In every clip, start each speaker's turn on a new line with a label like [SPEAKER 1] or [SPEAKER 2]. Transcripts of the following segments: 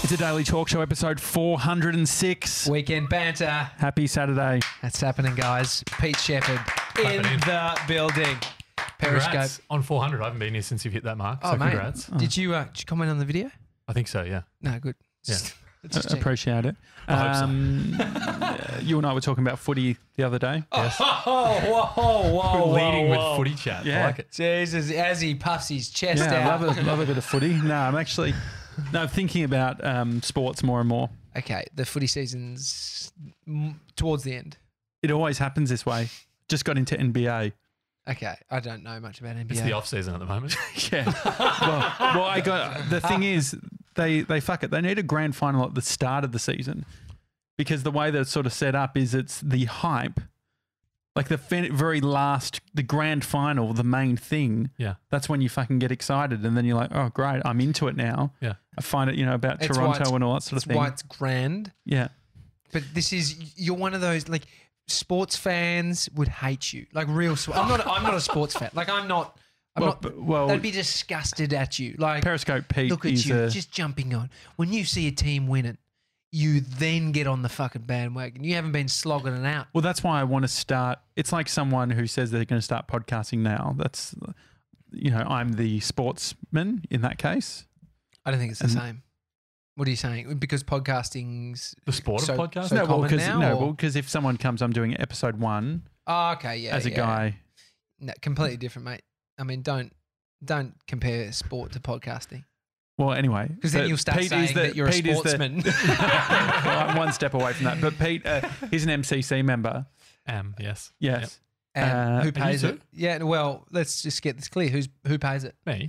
[SPEAKER 1] It's a Daily Talk Show episode 406.
[SPEAKER 2] Weekend banter.
[SPEAKER 1] Happy Saturday.
[SPEAKER 2] That's happening, guys. Pete Shepherd in the building. Periscope.
[SPEAKER 3] Congrats on 400. I haven't been here since you've hit that mark.
[SPEAKER 2] Oh,
[SPEAKER 3] so
[SPEAKER 2] mate.
[SPEAKER 3] congrats.
[SPEAKER 2] Did you comment on the video?
[SPEAKER 3] I think so, yeah.
[SPEAKER 2] No, good.
[SPEAKER 3] Yeah.
[SPEAKER 2] Just check.
[SPEAKER 1] Appreciate it.
[SPEAKER 3] I hope so.
[SPEAKER 1] You and I were talking about footy the other day.
[SPEAKER 3] Yes.
[SPEAKER 2] Whoa.
[SPEAKER 3] Leading with footy chat.
[SPEAKER 1] Yeah.
[SPEAKER 3] I like it.
[SPEAKER 2] Jesus, as he puffs his chest
[SPEAKER 1] Yeah,
[SPEAKER 2] out.
[SPEAKER 1] love a bit of footy. No, I'm actually thinking about sports more and more.
[SPEAKER 2] Okay, the footy season's towards the end.
[SPEAKER 1] It always happens this way. Just got into NBA.
[SPEAKER 2] Okay, I don't know much about NBA.
[SPEAKER 3] It's the off season at the moment.
[SPEAKER 1] Yeah. The thing is, they fuck it. They need a grand final at the start of the season because the way that it's sort of set up is it's the hype, like the very last, the grand final, the main thing.
[SPEAKER 3] Yeah.
[SPEAKER 1] That's when you fucking get excited, and then you're like, oh great, I'm into it now.
[SPEAKER 3] Yeah.
[SPEAKER 1] I find it, about
[SPEAKER 2] It's
[SPEAKER 1] Toronto
[SPEAKER 2] why
[SPEAKER 1] and all that sort of
[SPEAKER 2] That's
[SPEAKER 1] thing.
[SPEAKER 2] why it's grand.
[SPEAKER 1] Yeah.
[SPEAKER 2] But you're one of those like sports fans would hate you. Like real. I'm not a sports fan. Like I'm not. They'd be disgusted at you. Like
[SPEAKER 1] Periscope Pete
[SPEAKER 2] look at
[SPEAKER 1] is
[SPEAKER 2] you just jumping on. When you see a team win it, you then get on the fucking bandwagon. You haven't been slogging it out.
[SPEAKER 1] Well, that's why I want to start. It's like someone who says they're going to start podcasting now. That's, I'm the sportsman in that case.
[SPEAKER 2] I don't think it's the same. What are you saying? Because podcasting's
[SPEAKER 3] The sport of podcasting?
[SPEAKER 2] so common now?
[SPEAKER 1] Because if someone comes, I'm doing episode 1
[SPEAKER 2] Oh, okay, yeah.
[SPEAKER 1] as a guy.
[SPEAKER 2] No, completely different, mate. I mean, don't compare sport to podcasting.
[SPEAKER 1] Well, anyway.
[SPEAKER 2] Because then you'll start saying that you're a sportsman.
[SPEAKER 1] Well, I'm one step away from that. But Pete, he's an MCC member.
[SPEAKER 3] Yes.
[SPEAKER 1] Yes.
[SPEAKER 2] And who pays
[SPEAKER 3] you
[SPEAKER 2] it? Yeah, well, let's just get this clear. Who pays it?
[SPEAKER 3] Me?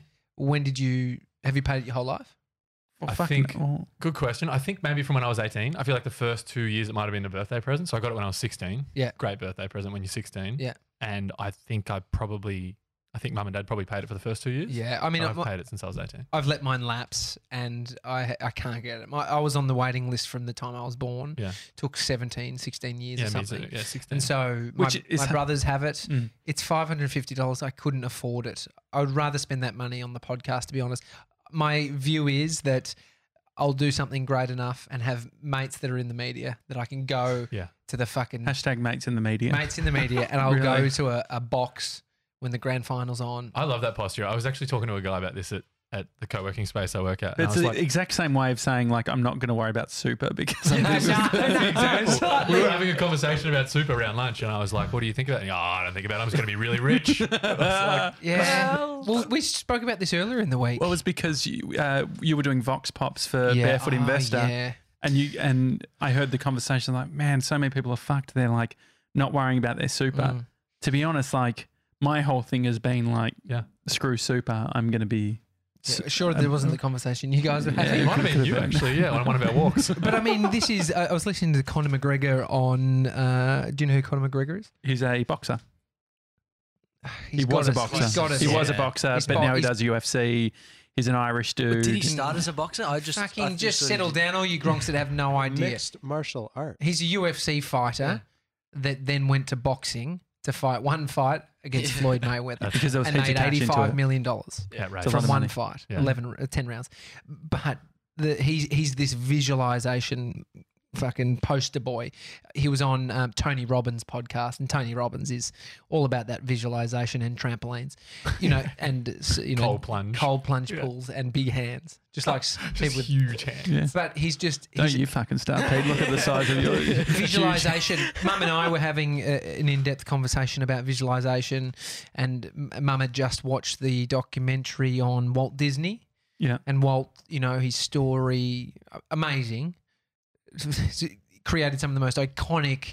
[SPEAKER 2] Have you paid it your whole life?
[SPEAKER 1] Well,
[SPEAKER 3] I
[SPEAKER 1] fucking-
[SPEAKER 3] think,
[SPEAKER 1] oh.
[SPEAKER 3] good question. I think maybe from when I was 18. I feel like the first 2 years it might have been a birthday present. So I got it when I was 16.
[SPEAKER 2] Yeah.
[SPEAKER 3] Great birthday present when you're 16.
[SPEAKER 2] Yeah.
[SPEAKER 3] And I think mum and dad probably paid it for the first 2 years.
[SPEAKER 2] Yeah, I mean,
[SPEAKER 3] I've paid it since I was 18.
[SPEAKER 2] I've let mine lapse and I can't get it. I was on the waiting list from the time I was born.
[SPEAKER 3] Yeah.
[SPEAKER 2] Took 17, 16 years
[SPEAKER 3] Yeah,
[SPEAKER 2] or
[SPEAKER 3] me
[SPEAKER 2] something.
[SPEAKER 3] too. Yeah, 16.
[SPEAKER 2] And so
[SPEAKER 1] Which is
[SPEAKER 2] my brothers have it.
[SPEAKER 1] Mm.
[SPEAKER 2] It's $550. I couldn't afford it. I would rather spend that money on the podcast, to be honest. My view is that I'll do something great enough and have mates that are in the media that I can go to the fucking
[SPEAKER 1] Hashtag mates in the media.
[SPEAKER 2] mates in the media and I'll
[SPEAKER 1] Really?
[SPEAKER 2] go to a box when the grand final's on.
[SPEAKER 3] I love that posture. I was actually talking to a guy about this at the co-working space I work at. And
[SPEAKER 1] It's
[SPEAKER 3] I was
[SPEAKER 1] the
[SPEAKER 3] like,
[SPEAKER 1] exact same way of saying, like, I'm not going to worry about super because I'm
[SPEAKER 3] that's the example.
[SPEAKER 2] Exactly.
[SPEAKER 3] We were having a conversation about super around lunch, and I was like, "What do you think about it?" I don't think about it. I'm just going to be really rich. I was like,
[SPEAKER 2] Yeah. Well, we spoke about this earlier in the week.
[SPEAKER 1] Well, it was because you were doing Vox Pops for Barefoot
[SPEAKER 2] Oh,
[SPEAKER 1] Investor.
[SPEAKER 2] Yeah.
[SPEAKER 1] And I heard the conversation like, man, so many people are fucked. They're like not worrying about their super. To be honest, like my whole thing has been like, screw super. I'm going to be.
[SPEAKER 2] Sure, there wasn't the conversation you guys were having.
[SPEAKER 3] it might have been you actually, on one of our walks.
[SPEAKER 2] But I mean, this is. I was listening to Conor McGregor on. Do you know who Conor McGregor is?
[SPEAKER 1] He's a boxer.
[SPEAKER 2] He
[SPEAKER 1] was a boxer. He was a boxer,
[SPEAKER 2] He's
[SPEAKER 1] but now he
[SPEAKER 2] he's-
[SPEAKER 1] does UFC. He's an Irish dude.
[SPEAKER 4] Did he start as a boxer? I
[SPEAKER 2] Fucking just
[SPEAKER 4] just
[SPEAKER 2] settle down, all you gronks that have no idea.
[SPEAKER 5] Mixed martial art.
[SPEAKER 2] He's a UFC fighter that then went to boxing to fight one fight against Floyd Mayweather
[SPEAKER 1] because there was
[SPEAKER 2] and
[SPEAKER 1] heaps of
[SPEAKER 2] made
[SPEAKER 1] cash into
[SPEAKER 2] $85
[SPEAKER 1] it.
[SPEAKER 2] million
[SPEAKER 3] Yeah, right.
[SPEAKER 1] It's a lot
[SPEAKER 2] from
[SPEAKER 1] of
[SPEAKER 2] one
[SPEAKER 1] money.
[SPEAKER 2] fight,
[SPEAKER 3] Yeah.
[SPEAKER 2] 10 rounds. But he's this visualization fucking poster boy. He was on Tony Robbins' podcast, and Tony Robbins is all about that visualization and trampolines, and
[SPEAKER 3] Cold plunge.
[SPEAKER 2] pools and big hands, just like people with
[SPEAKER 3] huge hands.
[SPEAKER 1] Yeah.
[SPEAKER 2] But he's
[SPEAKER 1] Don't you fucking start, Pete. Look at the size of your
[SPEAKER 2] visualization. Mum and I were having an in-depth conversation about visualization, and Mum had just watched the documentary on Walt Disney.
[SPEAKER 1] Yeah.
[SPEAKER 2] And Walt, his story, amazing. Created some of the most iconic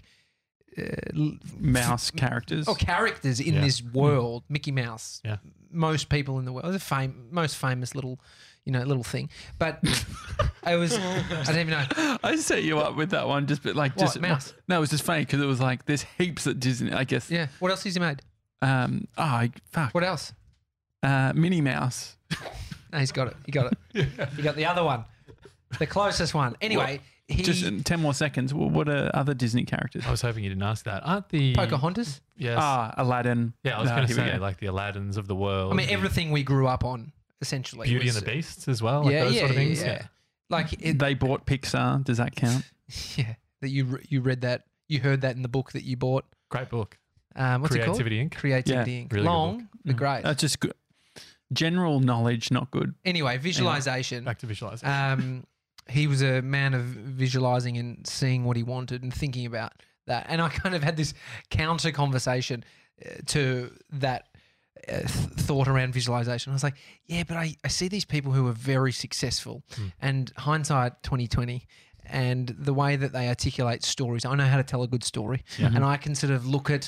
[SPEAKER 1] mouse characters.
[SPEAKER 2] characters in this world. Mickey Mouse.
[SPEAKER 3] Yeah.
[SPEAKER 2] Most people in the world. It's a most famous little, little thing. But I don't even know.
[SPEAKER 1] I set you up with that one,
[SPEAKER 2] Mouse?
[SPEAKER 1] No, it was just funny because it was like there's heaps at Disney. I guess.
[SPEAKER 2] Yeah. What else has he made?
[SPEAKER 1] Fuck.
[SPEAKER 2] What else?
[SPEAKER 1] Minnie Mouse.
[SPEAKER 2] No, he's got it. He got it. He got the other one. The closest one. Anyway,
[SPEAKER 1] Just in 10 more seconds. What are other Disney characters?
[SPEAKER 3] I was hoping you didn't ask that. Aren't the
[SPEAKER 2] Pocahontas?
[SPEAKER 3] Yes.
[SPEAKER 1] Aladdin.
[SPEAKER 3] Yeah, I was
[SPEAKER 1] No,
[SPEAKER 3] going to
[SPEAKER 1] here we
[SPEAKER 3] say
[SPEAKER 1] go.
[SPEAKER 3] like the Aladdins of the world.
[SPEAKER 2] I mean, everything we grew up on, essentially.
[SPEAKER 3] Beauty
[SPEAKER 2] was,
[SPEAKER 3] and the Beasts as well. Like those sort of things.
[SPEAKER 2] Yeah. Like it,
[SPEAKER 1] They bought Pixar. Does that count?
[SPEAKER 2] yeah, that you read that, you heard that in the book that you bought.
[SPEAKER 3] Great book.
[SPEAKER 2] What's it called?
[SPEAKER 3] Creativity Inc.
[SPEAKER 2] Creativity
[SPEAKER 1] Yeah,
[SPEAKER 2] Inc.
[SPEAKER 3] really good
[SPEAKER 2] Long,
[SPEAKER 3] book.
[SPEAKER 2] but great.
[SPEAKER 1] That's just good. General knowledge, not good.
[SPEAKER 2] Anyway, visualization.
[SPEAKER 3] Back to visualization.
[SPEAKER 2] He was a man of visualizing and seeing what he wanted and thinking about that. And I kind of had this counter conversation to that thought around visualization. I was like, yeah, but I see these people who are very successful and hindsight 2020 and the way that they articulate stories. I know how to tell a good story. And I can sort of look at,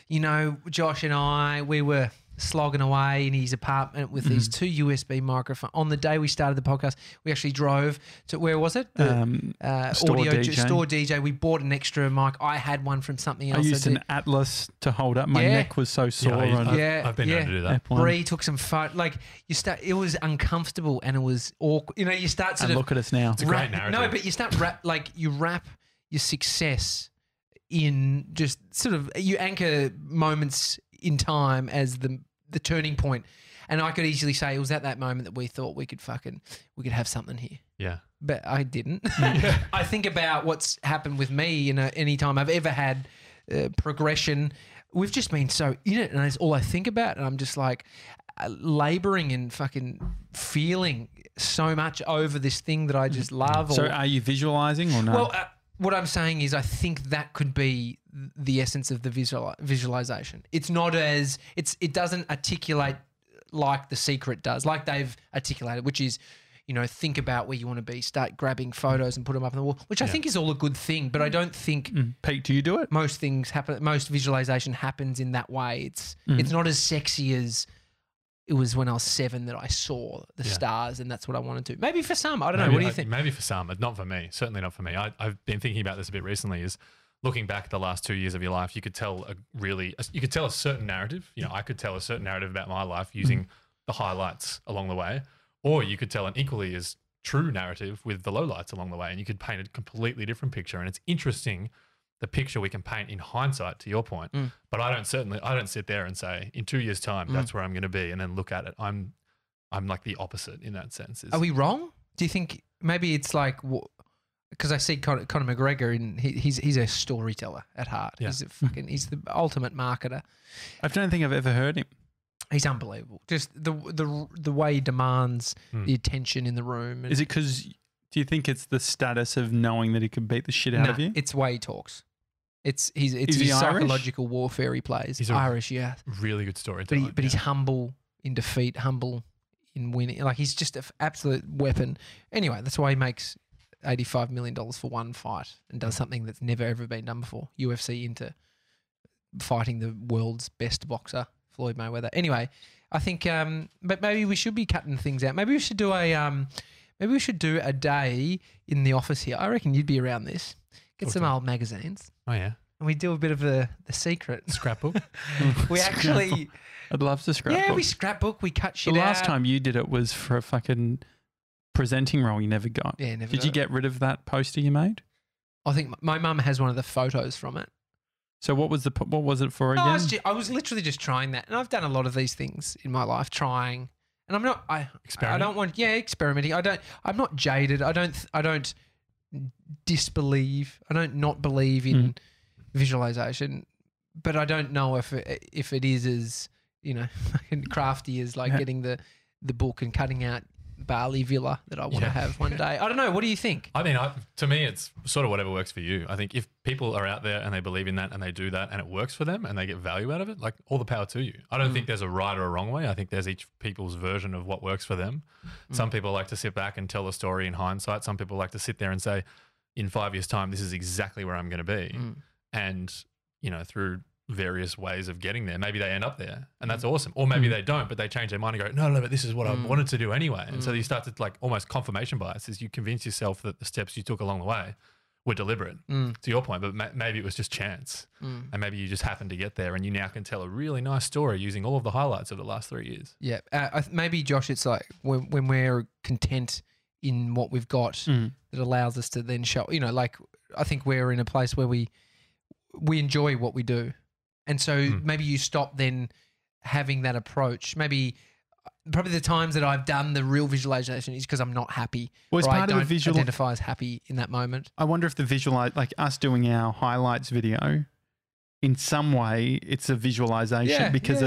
[SPEAKER 2] Josh and I, we were slogging away in his apartment with these two USB microphones. On the day we started the podcast, we actually drove to, where was it?
[SPEAKER 1] Store DJ.
[SPEAKER 2] Store DJ. We bought an extra mic. I had one from something else.
[SPEAKER 1] I used an Atlas to hold up. My
[SPEAKER 2] Yeah.
[SPEAKER 1] neck was so sore.
[SPEAKER 3] I've been known to do that.
[SPEAKER 1] F1.
[SPEAKER 2] Bree took some photos. Like it was uncomfortable and it was awkward. You start sort
[SPEAKER 1] And
[SPEAKER 2] of
[SPEAKER 1] look at us now.
[SPEAKER 3] It's a great narrative.
[SPEAKER 2] No, but you start you wrap your success in just sort of, you anchor moments in time as the turning point. And I could easily say it was at that moment that we thought we could have something here.
[SPEAKER 3] Yeah.
[SPEAKER 2] But I didn't. I think about what's happened with me any time I've ever had progression. We've just been so in it, and that's all I think about. And I'm just like laboring and fucking feeling so much over this thing that I just love.
[SPEAKER 1] So are you visualizing or no?
[SPEAKER 2] Well, what I'm saying is I think that could be the essence of the visualization. It's not it doesn't articulate like The Secret does, like they've articulated, which is, think about where you want to be, start grabbing photos and put them up on the wall, which I think is all a good thing, but I don't think
[SPEAKER 1] Pete, do you do it?
[SPEAKER 2] most visualization happens in that way. It's not as sexy as it was when I was 7 that I saw the stars, and that's what I wanted to. Maybe for some, I don't know. What do you think?
[SPEAKER 3] Maybe for some, but not for me. Certainly not for me. I've been thinking about this a bit recently. Is looking back at the last 2 years of your life, you could tell a certain narrative. I could tell a certain narrative about my life using the highlights along the way, or you could tell an equally as true narrative with the lowlights along the way, and you could paint a completely different picture. And it's interesting the picture we can paint in hindsight, to your point. But I don't sit there and say in 2 years' time that's where I'm going to be, and then look at it. I'm like the opposite in that sense.
[SPEAKER 2] Are we wrong? Do you think maybe it's like, because I see Conor McGregor and he's a storyteller at heart.
[SPEAKER 3] Yeah.
[SPEAKER 2] He's the ultimate marketer.
[SPEAKER 1] I don't think I've ever heard him.
[SPEAKER 2] He's unbelievable. Just the way he demands the attention in the room.
[SPEAKER 1] Is it because, do you think it's the status of knowing that he could beat the shit out of you?
[SPEAKER 2] It's the way he talks. It's
[SPEAKER 1] Is
[SPEAKER 2] his
[SPEAKER 1] he Irish?
[SPEAKER 2] psychological warfare he plays.
[SPEAKER 3] He's
[SPEAKER 2] Irish, yeah.
[SPEAKER 3] really good storyteller.
[SPEAKER 2] But he's humble in defeat, humble in winning. Like, he's just an absolute weapon. Anyway, that's why he makes $85 million for one fight and does something that's never ever been done before. UFC into fighting the world's best boxer, Floyd Mayweather. Anyway, I think, but maybe we should be cutting things out. Maybe we should do a day in the office here. I reckon you'd be around this. Get some old magazines.
[SPEAKER 3] Oh yeah.
[SPEAKER 2] And we do a bit of the Secret.
[SPEAKER 3] Scrapbook.
[SPEAKER 2] We actually,
[SPEAKER 1] I'd love to scrapbook.
[SPEAKER 2] yeah, we scrapbook. We cut shit
[SPEAKER 1] The
[SPEAKER 2] out.
[SPEAKER 1] last time you did it was for a fucking presenting role you never got.
[SPEAKER 2] Yeah, never.
[SPEAKER 1] Did you get rid of that poster you made?
[SPEAKER 2] I think my mum has one of the photos from it.
[SPEAKER 1] So what was it for
[SPEAKER 2] No,
[SPEAKER 1] again?
[SPEAKER 2] I was literally just trying that, and I've done a lot of these things in my life, trying. And I'm not. I don't want. Yeah, experimenting. I'm not jaded. I don't disbelieve. I don't not believe in visualization, but I don't know if it is as fucking crafty as like getting the book and cutting out Bali Villa that I want to have one day. I don't know. What do you think?
[SPEAKER 3] I mean, to me, it's sort of whatever works for you. I think if people are out there and they believe in that and they do that and it works for them and they get value out of it, like, all the power to you. I don't think there's a right or a wrong way. I think there's each people's version of what works for them. Some people like to sit back and tell the story in hindsight. Some people like to sit there and say, in 5 years' time, this is exactly where I'm going to be. And, through various ways of getting there, maybe they end up there and that's awesome. Or maybe they don't, but they change their mind and go, no, but this is what I wanted to do anyway. And so you start to, like, almost confirmation bias, is you convince yourself that the steps you took along the way were deliberate, to your point, but maybe it was just chance. And maybe you just happened to get there and you now can tell a really nice story using all of the highlights of the last 3 years.
[SPEAKER 2] Yeah. Maybe, Josh, it's like when we're content in what we've got, that allows us to then show, like, I think we're in a place where we enjoy what we do. And so maybe you stop then having that approach. Maybe probably the times that I've done the real visualization is because I'm not happy.
[SPEAKER 1] Was
[SPEAKER 2] or I
[SPEAKER 1] part of the
[SPEAKER 2] don't
[SPEAKER 1] visual.
[SPEAKER 2] identify as happy in that moment.
[SPEAKER 1] I wonder if the like us doing our highlights video, in some way, it's a visualization because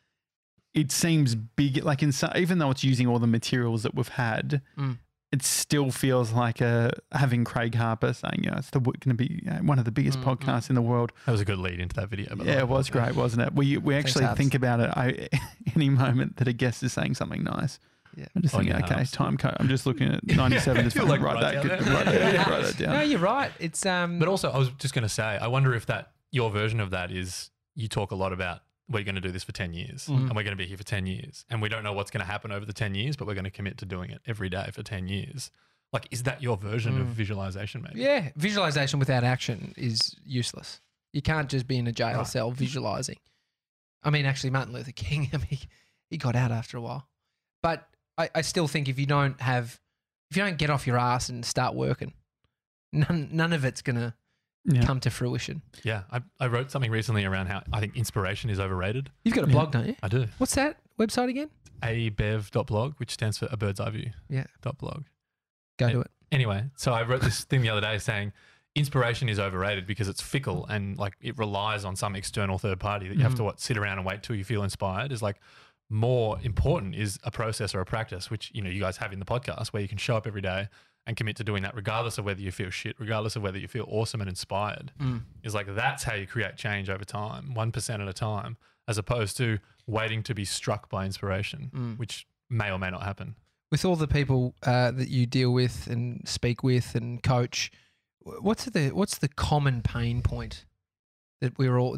[SPEAKER 1] it seems big. Like even though it's using all the materials that we've had, it still feels like having Craig Harper saying, it's going to be one of the biggest podcasts in the world.
[SPEAKER 3] That was a good lead into that video. By the way.
[SPEAKER 1] It was great, wasn't it? We actually think about it. Any moment that a guest is saying something nice.
[SPEAKER 2] Yeah.
[SPEAKER 1] I'm just thinking, okay, time code. I'm just looking at 97. Just
[SPEAKER 3] like
[SPEAKER 1] write
[SPEAKER 3] right
[SPEAKER 1] that down.
[SPEAKER 2] No, you're right. It's
[SPEAKER 3] But also, I was just going to say, I wonder if your version of that is you talk a lot about we're going to do this for 10 years and we're going to be here for 10 years and we don't know what's going to happen over the 10 years, but we're going to commit to doing it every day for 10 years. Like, is that your version of visualization, maybe?
[SPEAKER 2] Yeah, visualization without action is useless. You can't just be in a jail cell visualizing. I mean, actually, Martin Luther King, he got out after a while. But I still think if you don't get off your ass and start working, none of it's going to come to fruition.
[SPEAKER 3] Yeah. I wrote something recently around how I think inspiration is overrated.
[SPEAKER 2] You've got a blog, don't you?
[SPEAKER 3] I do.
[SPEAKER 2] What's that website again?
[SPEAKER 3] abev.blog, which stands for a bird's eye view.
[SPEAKER 2] Yeah.
[SPEAKER 3] .blog.
[SPEAKER 2] Go to it.
[SPEAKER 3] Anyway, so I wrote this thing the other day saying inspiration is overrated because it's fickle and like it relies on some external third party that you have to sit around and wait till you feel inspired. Is like more important is a process or a practice, which you guys have in the podcast, where you can show up every day and commit to doing that regardless of whether you feel shit, regardless of whether you feel awesome and inspired. Is like that's how you create change over time, 1% at a time, as opposed to waiting to be struck by inspiration, which may or may not happen.
[SPEAKER 2] With all the people that you deal with and speak with and coach, what's the common pain point that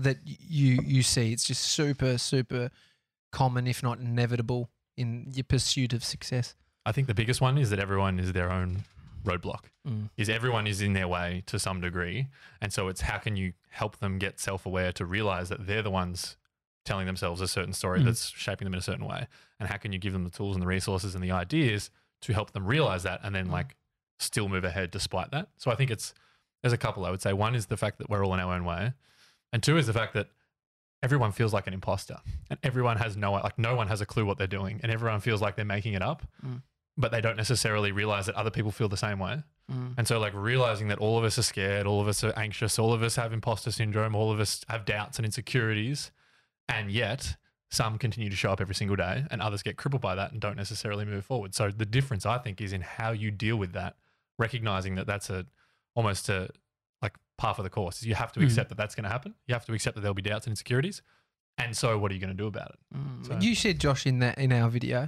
[SPEAKER 2] you see? It's just super, super common, if not inevitable, in your pursuit of success.
[SPEAKER 3] I think the biggest one is that everyone is their own roadblock. Is everyone is in their way to some degree. And so it's how can you help them get self-aware to realize that they're the ones telling themselves a certain story that's shaping them in a certain way. And how can you give them the tools and the resources and the ideas to help them realize that and then like still move ahead despite that. So I think there's a couple I would say. One is the fact that we're all in our own way. And two is the fact that everyone feels like an imposter and everyone has no one has a clue what they're doing and everyone feels like they're making it up. But they don't necessarily realize that other people feel the same way. And so like realizing that all of us are scared, all of us are anxious, all of us have imposter syndrome, all of us have doubts and insecurities, and yet some continue to show up every single day and others get crippled by that and don't necessarily move forward. So the difference I think is in how you deal with that, recognizing that that's almost like par for the course. You have to accept that that's going to happen. You have to accept that there'll be doubts and insecurities. And so what are you going to do about it? So,
[SPEAKER 2] you said, Josh, in our video,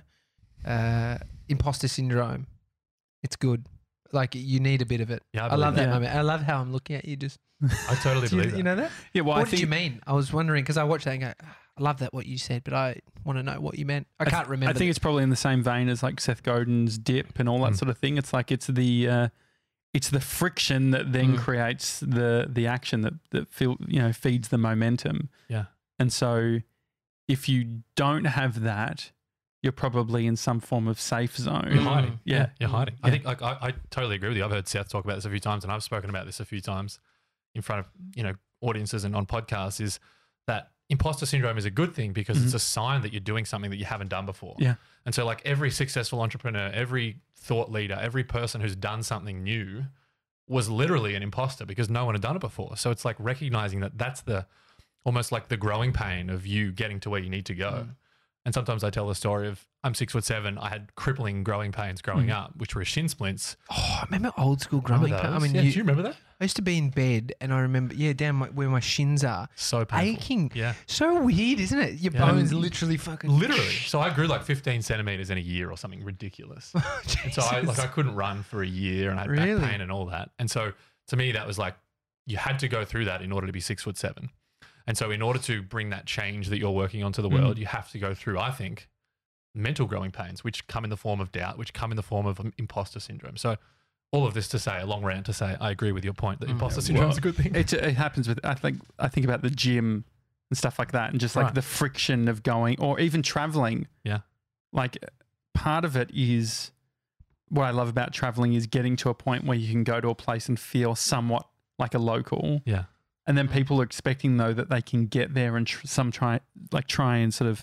[SPEAKER 2] imposter syndrome. It's good. Like you need a bit of it.
[SPEAKER 3] Yeah,
[SPEAKER 2] I love that moment. I love how I'm looking at you. Just
[SPEAKER 3] I totally believe that.
[SPEAKER 2] You know that?
[SPEAKER 1] Yeah. Well,
[SPEAKER 2] what did you mean? I was wondering because I watched that and go, I love that what you said, but I want to know what you meant. I can't remember.
[SPEAKER 1] I think it's probably in the same vein as like Seth Godin's dip and all that sort of thing. It's like it's the friction that then creates the action that feeds the momentum.
[SPEAKER 3] Yeah.
[SPEAKER 1] And so if you don't have that, you're probably in some form of safe zone.
[SPEAKER 3] You're hiding.
[SPEAKER 1] Yeah.
[SPEAKER 3] You're hiding. I think like I totally agree with you. I've heard Seth talk about this a few times and I've spoken about this a few times in front of, audiences and on podcasts, is that imposter syndrome is a good thing because it's a sign that you're doing something that you haven't done before.
[SPEAKER 1] Yeah.
[SPEAKER 3] And so like every successful entrepreneur, every thought leader, every person who's done something new was literally an imposter because no one had done it before. So it's like recognizing that that's almost like the growing pain of you getting to where you need to go. And sometimes I tell the story of I'm 6'7". I had crippling growing pains growing up, which were shin splints.
[SPEAKER 2] Oh, I remember old school growing pains. I mean,
[SPEAKER 3] do you remember that?
[SPEAKER 2] I used to be in bed and I remember, down where my shins are.
[SPEAKER 3] So painful.
[SPEAKER 2] Aching.
[SPEAKER 3] Yeah.
[SPEAKER 2] So weird, isn't it? Your bones literally fucking.
[SPEAKER 3] Literally. So I grew like 15 centimeters in a year or something ridiculous. And so I couldn't run for a year and I had back pain and all that. And so to me, that was like, you had to go through that in order to be 6'7". And so in order to bring that change that you're working on to the world, you have to go through, I think, mental growing pains, which come in the form of doubt, which come in the form of imposter syndrome. So all of this to say, a long rant to say, I agree with your point that imposter syndrome is a good thing.
[SPEAKER 1] It happens with, I think about the gym and stuff like that and just like the friction of going or even traveling.
[SPEAKER 3] Yeah.
[SPEAKER 1] Like part of it is what I love about traveling is getting to a point where you can go to a place and feel somewhat like a local.
[SPEAKER 3] Yeah.
[SPEAKER 1] And then people are expecting though that they can get there and try and sort of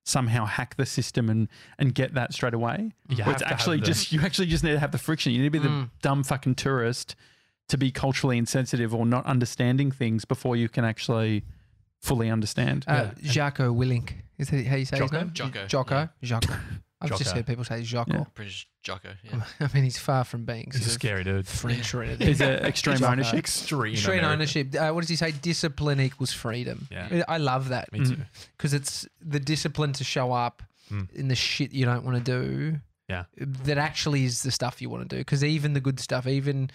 [SPEAKER 1] somehow hack the system and get that straight away.
[SPEAKER 3] You
[SPEAKER 1] Where
[SPEAKER 3] have
[SPEAKER 1] it's
[SPEAKER 3] to have
[SPEAKER 1] actually
[SPEAKER 3] the-
[SPEAKER 1] just you actually just need to have the friction. You need to be the dumb fucking tourist to be culturally insensitive or not understanding things before you can actually fully understand.
[SPEAKER 2] Jocko Willink. Is that how you say
[SPEAKER 3] Jocko?
[SPEAKER 2] his name?
[SPEAKER 4] Jocko,
[SPEAKER 2] Jocko. Jocko. I've just
[SPEAKER 3] Jocko.
[SPEAKER 2] heard people say Jocko.
[SPEAKER 3] Yeah.
[SPEAKER 4] British Jocko. Yeah.
[SPEAKER 2] I mean, he's far from being
[SPEAKER 3] He's a
[SPEAKER 2] sort of
[SPEAKER 3] scary dude.
[SPEAKER 2] French or anything.
[SPEAKER 1] Is it extreme
[SPEAKER 2] Jocko.
[SPEAKER 1] ownership?
[SPEAKER 3] Extreme
[SPEAKER 2] Extreme
[SPEAKER 3] American.
[SPEAKER 2] ownership. What does he say? Discipline equals freedom.
[SPEAKER 3] Yeah.
[SPEAKER 2] I love that
[SPEAKER 3] Me too.
[SPEAKER 2] because it's the discipline to show up in the shit you don't want to do.
[SPEAKER 3] Yeah.
[SPEAKER 2] That actually is the stuff you want to do. Because even the good stuff, even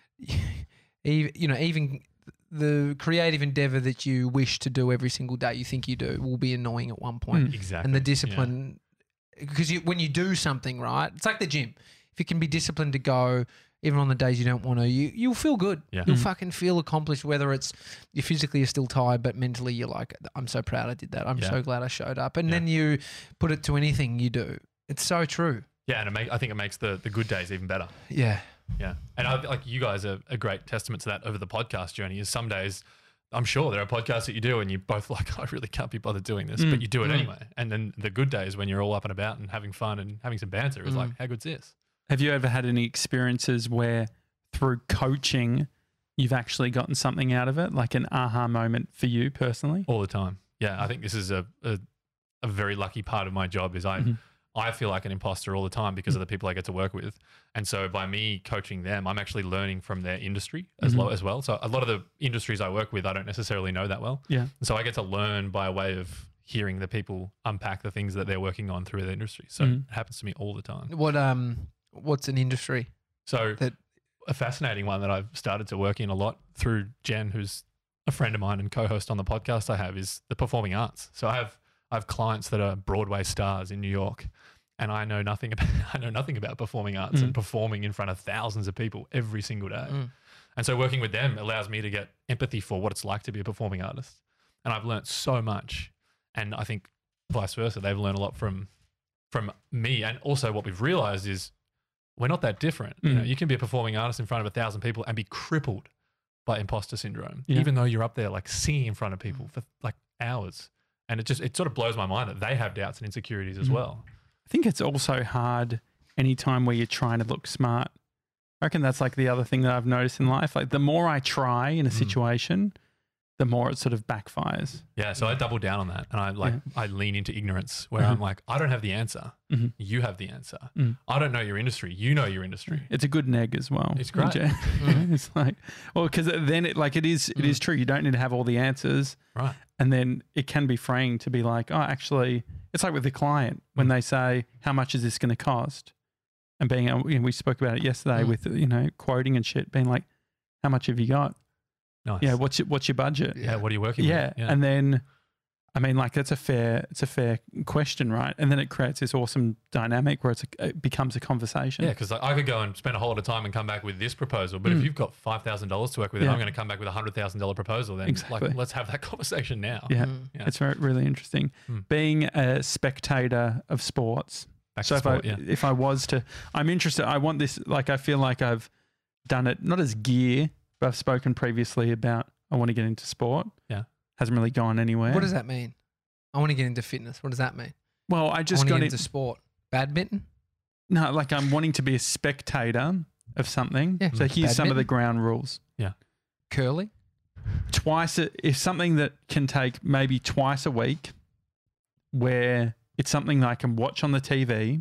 [SPEAKER 2] the creative endeavor that you wish to do every single day, you think you do, will be annoying at one point.
[SPEAKER 3] Exactly.
[SPEAKER 2] And the discipline, because when you do something right, it's like the gym. If you can be disciplined to go, even on the days you don't want to, you'll feel good.
[SPEAKER 3] Yeah.
[SPEAKER 2] You'll fucking feel accomplished, whether it's you physically are still tired, but mentally you're like, I'm so proud I did that. I'm
[SPEAKER 3] Yeah.
[SPEAKER 2] so glad I showed up. And
[SPEAKER 3] Yeah.
[SPEAKER 2] then you put it to anything you do. It's so true.
[SPEAKER 3] Yeah, and I think it makes the good days even better.
[SPEAKER 2] Yeah.
[SPEAKER 3] Yeah. And like you guys are a great testament to that over the podcast journey. Is some days, I'm sure there are podcasts that you do and you both like, I really can't be bothered doing this, but you do it anyway. And then the good days when you're all up and about and having fun and having some banter is like, how good's this?
[SPEAKER 1] Have you ever had any experiences where through coaching you've actually gotten something out of it, like an aha moment for you personally?
[SPEAKER 3] All the time. Yeah. I think this is a very lucky part of my job is I feel like an imposter all the time because of the people I get to work with. And so by me coaching them, I'm actually learning from their industry as well. So a lot of the industries I work with, I don't necessarily know that well.
[SPEAKER 1] Yeah.
[SPEAKER 3] And so I get to learn by way of hearing the people unpack the things that they're working on through the industry. So it happens to me all the time.
[SPEAKER 2] What's an industry?
[SPEAKER 3] So
[SPEAKER 2] That-
[SPEAKER 3] a fascinating one that I've started to work in a lot through Jen, who's a friend of mine and co-host on the podcast I have, is the performing arts. So I have clients that are Broadway stars in New York, and I know nothing about performing arts and performing in front of thousands of people every single day. And so working with them allows me to get empathy for what it's like to be a performing artist. And I've learned so much. And I think vice versa, they've learned a lot from me. And also what we've realized is we're not that different. You know, you can be a performing artist in front of 1,000 people and be crippled by imposter syndrome, even though you're up there like singing in front of people for like hours. And it sort of blows my mind that they have doubts and insecurities as well.
[SPEAKER 1] I think it's also hard anytime where you're trying to look smart. I reckon that's like the other thing that I've noticed in life. Like the more I try in a situation, the more it sort of backfires.
[SPEAKER 3] Yeah. So I double down on that and I lean into ignorance where I'm like, I don't have the answer. You have the answer. I don't know your industry. You know your industry.
[SPEAKER 1] It's a good neg as well.
[SPEAKER 3] It's great.
[SPEAKER 1] It's like, well, because then it is true. You don't need to have all the answers.
[SPEAKER 3] Right.
[SPEAKER 1] And then it can be freeing to be like, oh, actually, it's like with the client when they say, how much is this going to cost? And being, we spoke about it yesterday with, quoting and shit, being like, how much have you got?
[SPEAKER 3] Nice.
[SPEAKER 1] Yeah. What's your budget?
[SPEAKER 3] Yeah. What are you working
[SPEAKER 1] Yeah.
[SPEAKER 3] with? Yeah.
[SPEAKER 1] And then, I mean, like it's a fair question, right? And then it creates this awesome dynamic where it becomes a conversation.
[SPEAKER 3] Yeah, because I could go and spend a whole lot of time and come back with this proposal, but if you've got $5,000 to work with, and I'm going to come back with $100,000 proposal, then
[SPEAKER 1] Exactly.
[SPEAKER 3] let's have that conversation now.
[SPEAKER 1] Yeah.
[SPEAKER 3] Yeah.
[SPEAKER 1] It's really interesting. Being a spectator of sports.
[SPEAKER 3] Back
[SPEAKER 1] So
[SPEAKER 3] to sport,
[SPEAKER 1] if I was to, I'm interested. I want this. Like I feel like I've done it not as gear, but I've spoken previously about I want to get into sport.
[SPEAKER 3] Yeah.
[SPEAKER 1] Hasn't really gone anywhere.
[SPEAKER 2] What does that mean? I want to get into fitness. What does that mean?
[SPEAKER 1] Well, I
[SPEAKER 2] I
[SPEAKER 1] just
[SPEAKER 2] want to
[SPEAKER 1] got
[SPEAKER 2] get
[SPEAKER 1] into
[SPEAKER 2] into sport. Badminton?
[SPEAKER 1] no, like I'm wanting to be a spectator of something.
[SPEAKER 2] Yeah.
[SPEAKER 1] So here's some of the
[SPEAKER 2] Badminton?
[SPEAKER 1] ground rules.
[SPEAKER 2] Curling?
[SPEAKER 1] If something that can take maybe twice a week, where it's something that I can watch on the TV,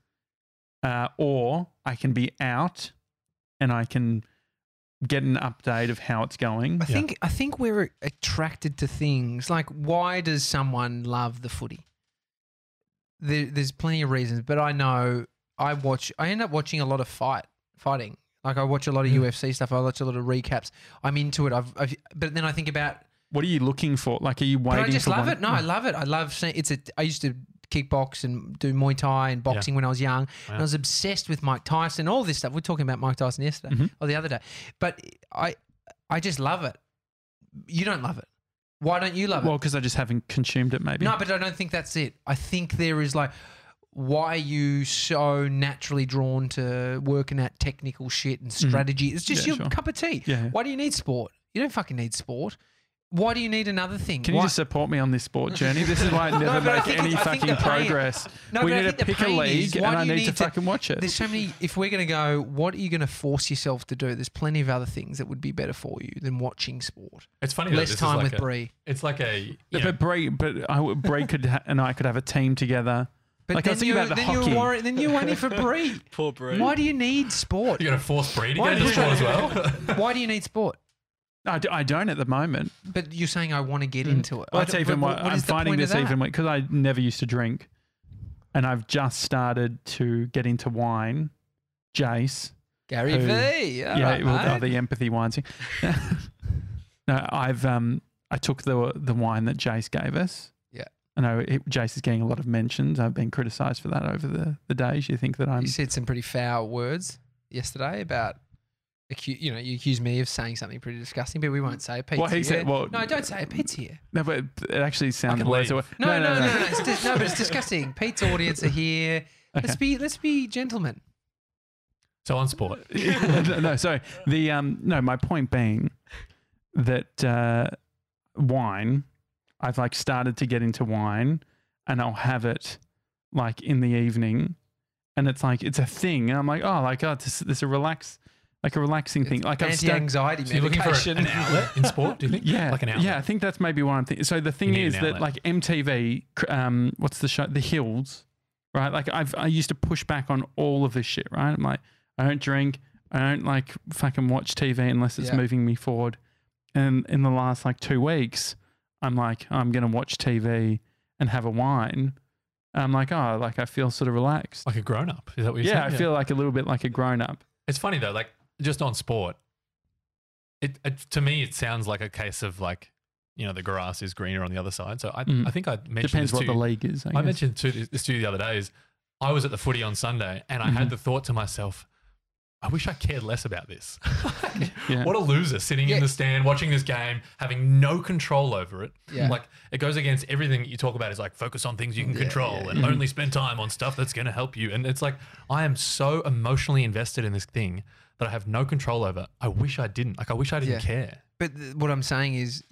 [SPEAKER 1] or I can be out and I can get an update of how it's going.
[SPEAKER 2] I think we're attracted to things. Like, why does someone love the footy? There's plenty of reasons, but I know I end up watching a lot of fighting. Like I watch a lot of UFC stuff. I watch a lot of recaps. I'm into it. But then I think about.
[SPEAKER 1] What are you looking for? Like, are you waiting?
[SPEAKER 2] But I just
[SPEAKER 1] for
[SPEAKER 2] love
[SPEAKER 1] one-
[SPEAKER 2] it. No, I love it. I love seeing I used to kickbox and do Muay Thai and boxing when I was young. And I was obsessed with Mike Tyson, all this stuff. We were talking about Mike Tyson yesterday or the other day. But I just love it. You don't love it. Why don't you love it?
[SPEAKER 1] Well, because I just haven't consumed it. Maybe.
[SPEAKER 2] No, but I don't think that's it. I think there is like, why are you so naturally drawn to working at technical shit and strategy? It's just
[SPEAKER 1] Yeah,
[SPEAKER 2] your
[SPEAKER 1] sure.
[SPEAKER 2] cup of tea.
[SPEAKER 1] Yeah.
[SPEAKER 2] Why do you need sport? You don't fucking need sport. Why do you need another thing?
[SPEAKER 1] Can you just support me on this sport journey? This is why I never
[SPEAKER 2] but I
[SPEAKER 1] make
[SPEAKER 2] think-
[SPEAKER 1] any
[SPEAKER 2] I think
[SPEAKER 1] fucking
[SPEAKER 2] the pain-
[SPEAKER 1] progress.
[SPEAKER 2] No,
[SPEAKER 1] We
[SPEAKER 2] but I
[SPEAKER 1] need
[SPEAKER 2] think
[SPEAKER 1] to
[SPEAKER 2] the
[SPEAKER 1] pick a
[SPEAKER 2] pain
[SPEAKER 1] league
[SPEAKER 2] is,
[SPEAKER 1] and
[SPEAKER 2] why
[SPEAKER 1] I
[SPEAKER 2] do you
[SPEAKER 1] need to fucking watch it.
[SPEAKER 2] There's so many. If we're going to go, what are you going to force yourself to do? There's plenty of other things that would be better for you than watching sport.
[SPEAKER 3] It's funny. Though,
[SPEAKER 2] Less
[SPEAKER 3] this is
[SPEAKER 2] time
[SPEAKER 3] like
[SPEAKER 2] with Bree.
[SPEAKER 3] It's like a. You know,
[SPEAKER 1] But Bree and I could have a team together.
[SPEAKER 2] But
[SPEAKER 1] Like, I
[SPEAKER 2] then
[SPEAKER 1] was thinking about the hockey.
[SPEAKER 2] Then you're waiting for Bree.
[SPEAKER 4] Poor Bree.
[SPEAKER 2] Why do you need sport?
[SPEAKER 3] you're going to force Bree to
[SPEAKER 2] Why
[SPEAKER 3] get into
[SPEAKER 2] do
[SPEAKER 3] sport
[SPEAKER 2] you-
[SPEAKER 3] as well.
[SPEAKER 2] Why do you need sport?
[SPEAKER 1] I don't at the moment.
[SPEAKER 2] But you're saying I want to get into it.
[SPEAKER 1] Well,
[SPEAKER 2] I
[SPEAKER 1] that's
[SPEAKER 2] don't-
[SPEAKER 1] even
[SPEAKER 2] but
[SPEAKER 1] what
[SPEAKER 2] what
[SPEAKER 1] I'm
[SPEAKER 2] is the
[SPEAKER 1] finding
[SPEAKER 2] point of
[SPEAKER 1] this
[SPEAKER 2] that?
[SPEAKER 1] even because I never used to drink, and I've just started to get into wine. Jace,
[SPEAKER 2] Gary
[SPEAKER 1] who-
[SPEAKER 2] V. All
[SPEAKER 1] yeah,
[SPEAKER 2] right,
[SPEAKER 1] well,
[SPEAKER 2] mate.
[SPEAKER 1] the empathy wine thing. No, I took the wine that Jace gave us.
[SPEAKER 2] Yeah.
[SPEAKER 1] I know Jace is getting a lot of mentions. I've been criticised for that over the days. You think that I'm
[SPEAKER 2] You said some pretty foul words yesterday about, you accused me of saying something pretty disgusting, but we won't say it. Pete's
[SPEAKER 1] Well, he
[SPEAKER 2] here.
[SPEAKER 1] said- well-
[SPEAKER 2] no, don't say it. Pete's here.
[SPEAKER 1] no, but it actually sounded
[SPEAKER 3] can
[SPEAKER 1] worse.
[SPEAKER 3] leave.
[SPEAKER 2] No. No, but it's disgusting. Pete's audience are here. Let's be gentlemen.
[SPEAKER 3] So on sport,
[SPEAKER 1] No, sorry. My point being that wine, I've like started to get into wine, and I'll have it like in the evening, and it's like it's a thing, and I'm like, this is a relaxing thing. Like I've started,
[SPEAKER 2] Anti-anxiety
[SPEAKER 3] so you're looking for
[SPEAKER 2] medication.
[SPEAKER 3] an outlet in sport. Do you think?
[SPEAKER 1] yeah,
[SPEAKER 3] like an outlet.
[SPEAKER 1] yeah. I think that's maybe what I'm thinking. So the thing
[SPEAKER 3] You need
[SPEAKER 1] is
[SPEAKER 3] an
[SPEAKER 1] that
[SPEAKER 3] outlet.
[SPEAKER 1] like MTV, what's the show? The Hills, right? Like I used to push back on all of this shit, right? I'm like, I don't drink. I don't like fucking watch TV unless it's
[SPEAKER 2] Yeah.
[SPEAKER 1] moving me forward. And in the last like 2 weeks, I'm like, I'm going to watch TV and have a wine. And I'm like, I feel sort of relaxed.
[SPEAKER 3] Like a grown up. Is that what you're
[SPEAKER 1] Yeah,
[SPEAKER 3] saying?
[SPEAKER 1] I feel like a little bit like a grown up.
[SPEAKER 3] It's funny though, like just on sport, it to me it sounds like a case of like, the grass is greener on the other side. So I think I mentioned
[SPEAKER 1] Depends
[SPEAKER 3] this
[SPEAKER 1] what
[SPEAKER 3] to
[SPEAKER 1] the
[SPEAKER 3] you.
[SPEAKER 1] league is. I
[SPEAKER 3] I
[SPEAKER 1] guess.
[SPEAKER 3] mentioned this to you the other day is I was at the footy on Sunday and I had the thought to myself, I wish I cared less about this.
[SPEAKER 1] Yeah.
[SPEAKER 3] What a loser sitting in the stand watching this game, having no control over it.
[SPEAKER 2] Yeah.
[SPEAKER 3] Like it goes against everything that you talk about is like focus on things you can control and only spend time on stuff that's going to help you. And it's like I am so emotionally invested in this thing that I have no control over. I wish I didn't. Like I wish I didn't care.
[SPEAKER 2] But what I'm saying is,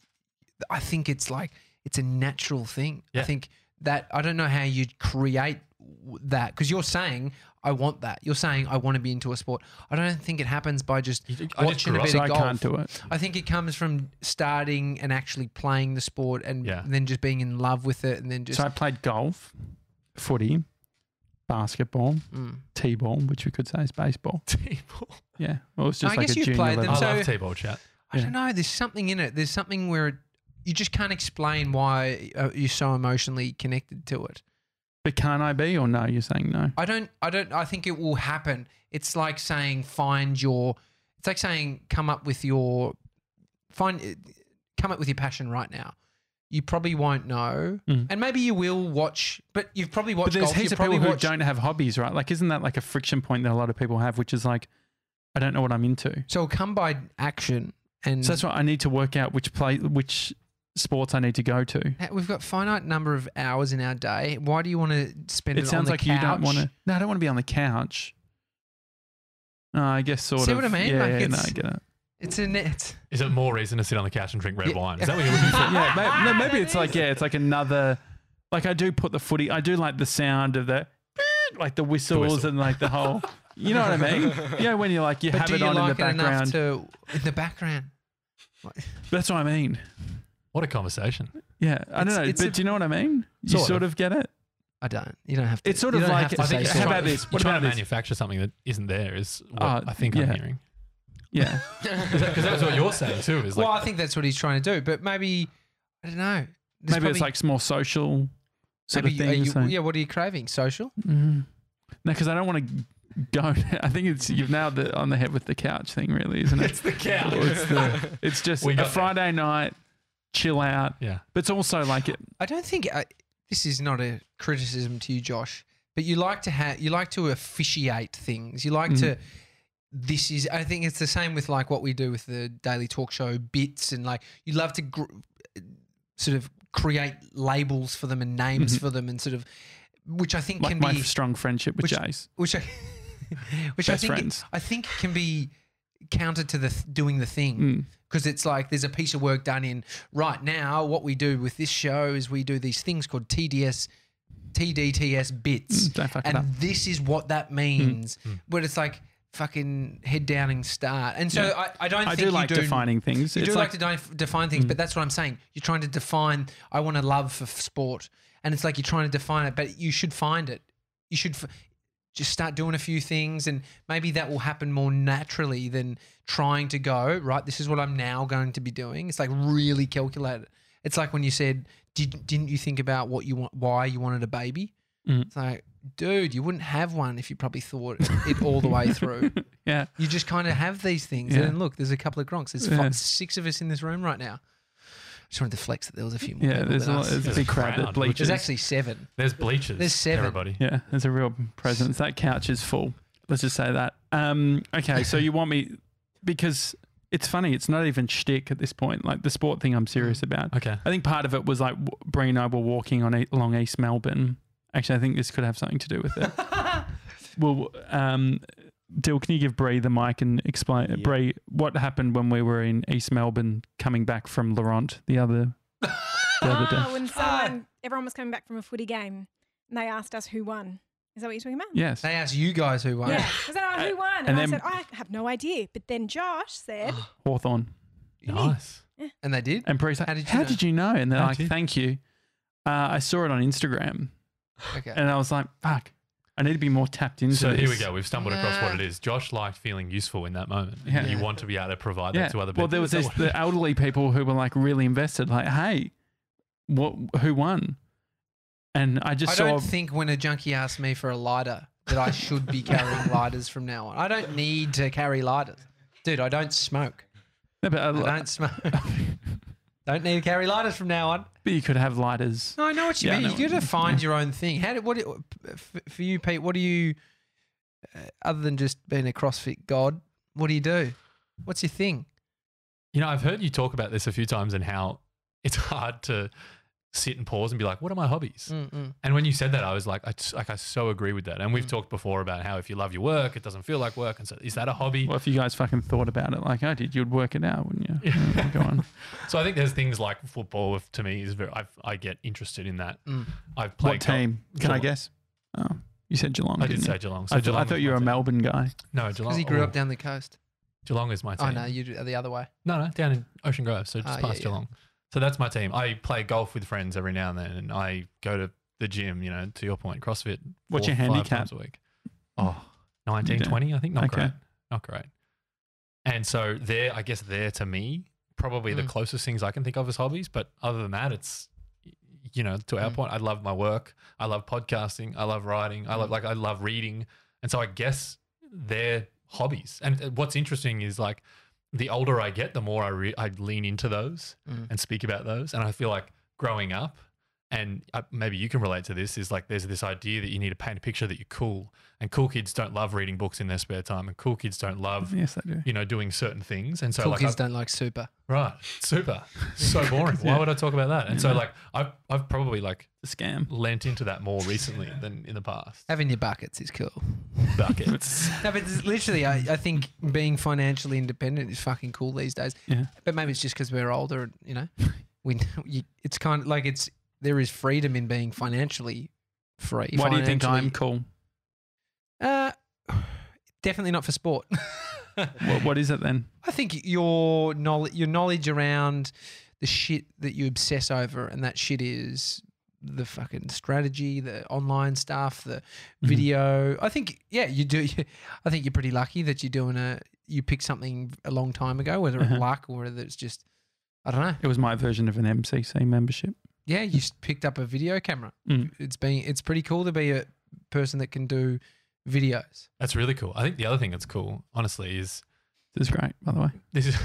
[SPEAKER 2] I think it's a natural thing.
[SPEAKER 3] Yeah.
[SPEAKER 2] I think that I don't know how you'd create that because you're saying I want that. You're saying I want to be into a sport. I don't think it happens by just
[SPEAKER 3] I just
[SPEAKER 2] watching
[SPEAKER 3] grew
[SPEAKER 2] a
[SPEAKER 3] up-
[SPEAKER 2] bit
[SPEAKER 1] So
[SPEAKER 2] of
[SPEAKER 1] I
[SPEAKER 2] golf.
[SPEAKER 1] can't do it.
[SPEAKER 2] I think it comes from starting and actually playing the sport and
[SPEAKER 3] Yeah.
[SPEAKER 2] then just being in love with it and then just
[SPEAKER 1] So I played golf, footy, basketball, t-ball, which we could say is baseball.
[SPEAKER 3] T-ball.
[SPEAKER 1] Yeah, well, it's just
[SPEAKER 2] I
[SPEAKER 1] like
[SPEAKER 2] guess
[SPEAKER 1] a
[SPEAKER 2] you've
[SPEAKER 1] junior
[SPEAKER 2] played them,
[SPEAKER 1] level.
[SPEAKER 3] I
[SPEAKER 2] So-
[SPEAKER 3] love T-ball chat.
[SPEAKER 2] I don't know. There's something in it. There's something where you just can't explain why you're so emotionally connected to it.
[SPEAKER 1] But can I be or no? You're saying no.
[SPEAKER 2] I don't. I think it will happen. It's like saying It's like saying come up with your passion right now. You probably won't know, and maybe you will watch. But you've probably watched
[SPEAKER 1] But there's
[SPEAKER 2] golf.
[SPEAKER 1] heaps
[SPEAKER 2] You've
[SPEAKER 1] of people
[SPEAKER 2] probably
[SPEAKER 1] who
[SPEAKER 2] watched.
[SPEAKER 1] don't have hobbies, right? Like, isn't that like a friction point that a lot of people have, which is like, I don't know what I'm into.
[SPEAKER 2] So it'll come by action, and
[SPEAKER 1] So that's why I need to work out which sports I need to go to.
[SPEAKER 2] we've got finite number of hours in our day. Why do you want to spend it?
[SPEAKER 1] It sounds
[SPEAKER 2] on the
[SPEAKER 1] like
[SPEAKER 2] couch?
[SPEAKER 1] you don't want to. No, I don't want to be on the couch. No, I guess sort
[SPEAKER 2] See
[SPEAKER 1] of.
[SPEAKER 2] what I mean?
[SPEAKER 1] Yeah,
[SPEAKER 2] Like,
[SPEAKER 1] yeah, no,
[SPEAKER 2] it's-
[SPEAKER 1] I get it.
[SPEAKER 2] It's a net.
[SPEAKER 3] Is it more reason to sit on the couch and drink red
[SPEAKER 2] Yeah.
[SPEAKER 3] wine? Is that what you're looking for?
[SPEAKER 1] Yeah, maybe it's like it's like another. Like I do put the footy. I do like the sound of the, like the whistles
[SPEAKER 3] whistle.
[SPEAKER 1] and like the whole. You know what I mean? Yeah, when you're like you
[SPEAKER 2] But
[SPEAKER 1] have
[SPEAKER 2] do
[SPEAKER 1] it
[SPEAKER 2] you
[SPEAKER 1] on
[SPEAKER 2] like
[SPEAKER 1] in the
[SPEAKER 2] it enough
[SPEAKER 1] background.
[SPEAKER 2] to in the background?
[SPEAKER 1] That's what I mean.
[SPEAKER 3] What a conversation.
[SPEAKER 1] Yeah, I don't know,
[SPEAKER 2] It's
[SPEAKER 1] but
[SPEAKER 2] a-
[SPEAKER 1] do you know what I mean? You
[SPEAKER 3] Sort
[SPEAKER 1] sort
[SPEAKER 3] of.
[SPEAKER 1] of get it.
[SPEAKER 2] I don't. You don't have to.
[SPEAKER 1] It's sort
[SPEAKER 2] you
[SPEAKER 1] of
[SPEAKER 2] don't
[SPEAKER 1] like-
[SPEAKER 2] have to
[SPEAKER 1] I
[SPEAKER 2] say
[SPEAKER 1] think-
[SPEAKER 2] so.
[SPEAKER 1] how about this?
[SPEAKER 3] You're
[SPEAKER 1] What
[SPEAKER 3] trying
[SPEAKER 1] about
[SPEAKER 3] to
[SPEAKER 1] this?
[SPEAKER 3] manufacture something that isn't there is what I think
[SPEAKER 1] yeah.
[SPEAKER 3] I'm hearing.
[SPEAKER 1] Yeah,
[SPEAKER 3] Because that's what you're saying too. Is like,
[SPEAKER 2] Well, I think that's what he's trying to do, but maybe I don't know. There's
[SPEAKER 1] maybe it's
[SPEAKER 2] probably-
[SPEAKER 1] like more social sort
[SPEAKER 2] maybe
[SPEAKER 1] of thing. so-
[SPEAKER 2] yeah. What are you craving? Social?
[SPEAKER 1] No, because I don't want to go. I think you've nailed it on the head with the couch thing, really, isn't it?
[SPEAKER 3] it's the couch.
[SPEAKER 1] It's just
[SPEAKER 3] We
[SPEAKER 1] a
[SPEAKER 3] got there.
[SPEAKER 1] Friday night, chill out.
[SPEAKER 3] Yeah.
[SPEAKER 1] But it's also like it.
[SPEAKER 2] I don't think this is not a criticism to you, Josh, but you like to officiate things. You like to. I think it's the same with like what we do with the daily talk show bits, and like you love to sort of create labels for them and names for them, and sort of, which I think
[SPEAKER 1] Like
[SPEAKER 2] can
[SPEAKER 1] my
[SPEAKER 2] be
[SPEAKER 1] strong friendship with
[SPEAKER 2] which-
[SPEAKER 1] Jace.
[SPEAKER 2] which I
[SPEAKER 1] Best
[SPEAKER 2] think
[SPEAKER 1] friends.
[SPEAKER 2] I think can be counter to the doing the thing. Because it's like there's a piece of work done in right now. What we do with this show is we do these things called TDTS bits.
[SPEAKER 1] Don't fuck it up.
[SPEAKER 2] And this is what that means. But it's like fucking head down and start. And so I don't think
[SPEAKER 1] I do like defining things.
[SPEAKER 2] You
[SPEAKER 1] It's
[SPEAKER 2] do
[SPEAKER 1] like
[SPEAKER 2] like to define things, but that's what I'm saying. You're trying to define, I want a love for sport. And it's like you're trying to define it, but you should find it. You should just start doing a few things, and maybe that will happen more naturally than trying to go, right, this is what I'm now going to be doing. It's like really calculated. It's like when you said, didn't you think about what you want, why you wanted a baby? It's like, dude, you wouldn't have one if you probably thought it all the way through.
[SPEAKER 1] Yeah.
[SPEAKER 2] You just kind of have these things.
[SPEAKER 1] Yeah.
[SPEAKER 2] And then look, there's a couple of gronks. There's 6 of us in this room right now. Just wanted to flex that there was a few more.
[SPEAKER 1] Yeah,
[SPEAKER 2] people
[SPEAKER 1] there's
[SPEAKER 2] than
[SPEAKER 1] a,
[SPEAKER 2] us.
[SPEAKER 1] there's a big crowd
[SPEAKER 3] crowd,
[SPEAKER 1] that bleaches.
[SPEAKER 2] There's actually 7.
[SPEAKER 3] There's bleachers.
[SPEAKER 2] There's 7.
[SPEAKER 3] Everybody.
[SPEAKER 1] Yeah, there's a real presence. That couch is full. Let's just say that. Okay, so you want me, because it's funny, it's not even shtick at this point. Like the sport thing I'm serious about.
[SPEAKER 3] Okay.
[SPEAKER 1] I think part of it was like Bree and I were walking along East Melbourne. Actually, I think this could have something to do with it. Well, Dill, can you give Bree the mic and explain, Bree, what happened when we were in East Melbourne coming back from Laurent the other day?
[SPEAKER 4] When everyone was coming back from a footy game and they asked us who won. Is that what you're talking about?
[SPEAKER 1] Yes.
[SPEAKER 2] They asked you guys who won.
[SPEAKER 4] Yeah. I said, who won?
[SPEAKER 1] and
[SPEAKER 4] And I
[SPEAKER 1] then-
[SPEAKER 4] said, I have no idea. But then Josh said,
[SPEAKER 1] Hawthorn.
[SPEAKER 3] Nice.
[SPEAKER 2] And they did?
[SPEAKER 1] And Bree's like,
[SPEAKER 2] How did you know?"
[SPEAKER 1] And they're
[SPEAKER 3] How'd
[SPEAKER 1] like,
[SPEAKER 3] you?
[SPEAKER 1] thank you. I saw it on Instagram.
[SPEAKER 2] Okay.
[SPEAKER 1] And I was like, fuck, I need to be more tapped into
[SPEAKER 3] So
[SPEAKER 1] this.
[SPEAKER 3] here we go. We've stumbled across what it is. Josh liked feeling useful in that moment.
[SPEAKER 1] Yeah.
[SPEAKER 3] You want to be able to provide
[SPEAKER 1] Yeah.
[SPEAKER 3] that to other people.
[SPEAKER 1] Well, there was
[SPEAKER 3] Is that what it
[SPEAKER 1] the elderly people who were like really invested, like, hey, who won? And I just
[SPEAKER 2] I
[SPEAKER 1] saw.
[SPEAKER 2] don't think when a junkie asks me for a lighter that I should be carrying lighters from now on. I don't need to carry lighters. Dude, I don't smoke.
[SPEAKER 1] No, but,
[SPEAKER 2] I don't smoke. Don't need to carry lighters from now on.
[SPEAKER 1] but you could have lighters.
[SPEAKER 2] No, I know what you
[SPEAKER 1] Yeah, I
[SPEAKER 2] mean.
[SPEAKER 1] know
[SPEAKER 2] You got
[SPEAKER 1] what
[SPEAKER 2] to find your own thing. For you, Pete, what do you, other than just being a CrossFit god, what do you do? What's your thing?
[SPEAKER 3] You know, I've heard you talk about this a few times and how it's hard to sit and pause and be like, what are my hobbies? And when you said that, I was like, I so agree with that. And we've talked before about how if you love your work, it doesn't feel like work. And so is that a hobby?
[SPEAKER 1] Well, if you guys fucking thought about it like I did, you'd work it out, wouldn't you? Yeah. Go on.
[SPEAKER 3] So I think there's things like football to me is I get interested in that. I've played
[SPEAKER 1] What team? Can I
[SPEAKER 3] Geelong.
[SPEAKER 1] guess? Oh, you said Geelong.
[SPEAKER 3] I did
[SPEAKER 1] didn't
[SPEAKER 3] say
[SPEAKER 1] you?
[SPEAKER 3] Geelong. So
[SPEAKER 1] I
[SPEAKER 3] Geelong
[SPEAKER 1] thought
[SPEAKER 3] is
[SPEAKER 1] you were
[SPEAKER 3] my
[SPEAKER 1] a
[SPEAKER 3] team.
[SPEAKER 1] Melbourne guy.
[SPEAKER 3] No, Geelong.
[SPEAKER 2] Because he grew up down the coast.
[SPEAKER 3] Geelong is my team.
[SPEAKER 2] Oh, no, you do the other way.
[SPEAKER 3] No, down in Ocean Grove, so just
[SPEAKER 2] Ah,
[SPEAKER 3] past
[SPEAKER 2] yeah,
[SPEAKER 3] Geelong. So that's my team. I play golf with friends every now and then, and I go to the gym, you know, to your point, CrossFit.
[SPEAKER 1] What's
[SPEAKER 3] 4,
[SPEAKER 1] your
[SPEAKER 3] 5
[SPEAKER 1] handicap?
[SPEAKER 3] times a week. Oh, 19,
[SPEAKER 1] You don't-
[SPEAKER 3] 20, I think. Not
[SPEAKER 1] Okay.
[SPEAKER 3] great. Not great. And so I guess they're to me, probably the closest things I can think of as hobbies. But other than that, it's, you know, to our point, I love my work. I love podcasting. I love writing. I love reading. And so I guess they're hobbies. And what's interesting is like the older I get, the more I lean into those and speak about those. And I feel like growing up, and maybe you can relate to this, is like there's this idea that you need to paint a picture that you're cool. And cool kids don't love reading books in their spare time. And cool kids don't love,
[SPEAKER 1] Yes, I do.
[SPEAKER 3] you know, doing certain things. And so
[SPEAKER 2] Cool
[SPEAKER 3] like
[SPEAKER 2] kids don't like super.
[SPEAKER 3] right, super, so boring. Why would I talk about that? And so like I've probably like
[SPEAKER 1] It's a scam.
[SPEAKER 3] lent into that more recently than in the past.
[SPEAKER 2] Having your buckets is cool.
[SPEAKER 3] Buckets.
[SPEAKER 2] No, but it's literally, I think being financially independent is fucking cool these days.
[SPEAKER 1] Yeah.
[SPEAKER 2] But maybe it's just because we're older, you know. It's kind of like there is freedom in being financially free.
[SPEAKER 1] Why do you think I'm
[SPEAKER 2] financially-
[SPEAKER 1] cool?
[SPEAKER 2] Definitely not for sport.
[SPEAKER 1] What is it then?
[SPEAKER 2] I think your knowledge around the shit that you obsess over, and that shit is the fucking strategy, the online stuff, the video. I think, yeah, you do. I think you're pretty lucky that you picked something a long time ago, whether it's luck or whether it's just, I don't know.
[SPEAKER 1] It was my version of an MCC membership.
[SPEAKER 2] Yeah, you picked up a video camera.
[SPEAKER 1] Mm.
[SPEAKER 2] It's pretty cool to be a person that can do videos.
[SPEAKER 3] That's really cool. I think the other thing that's cool, honestly, is
[SPEAKER 1] This is great, by the way.
[SPEAKER 3] this is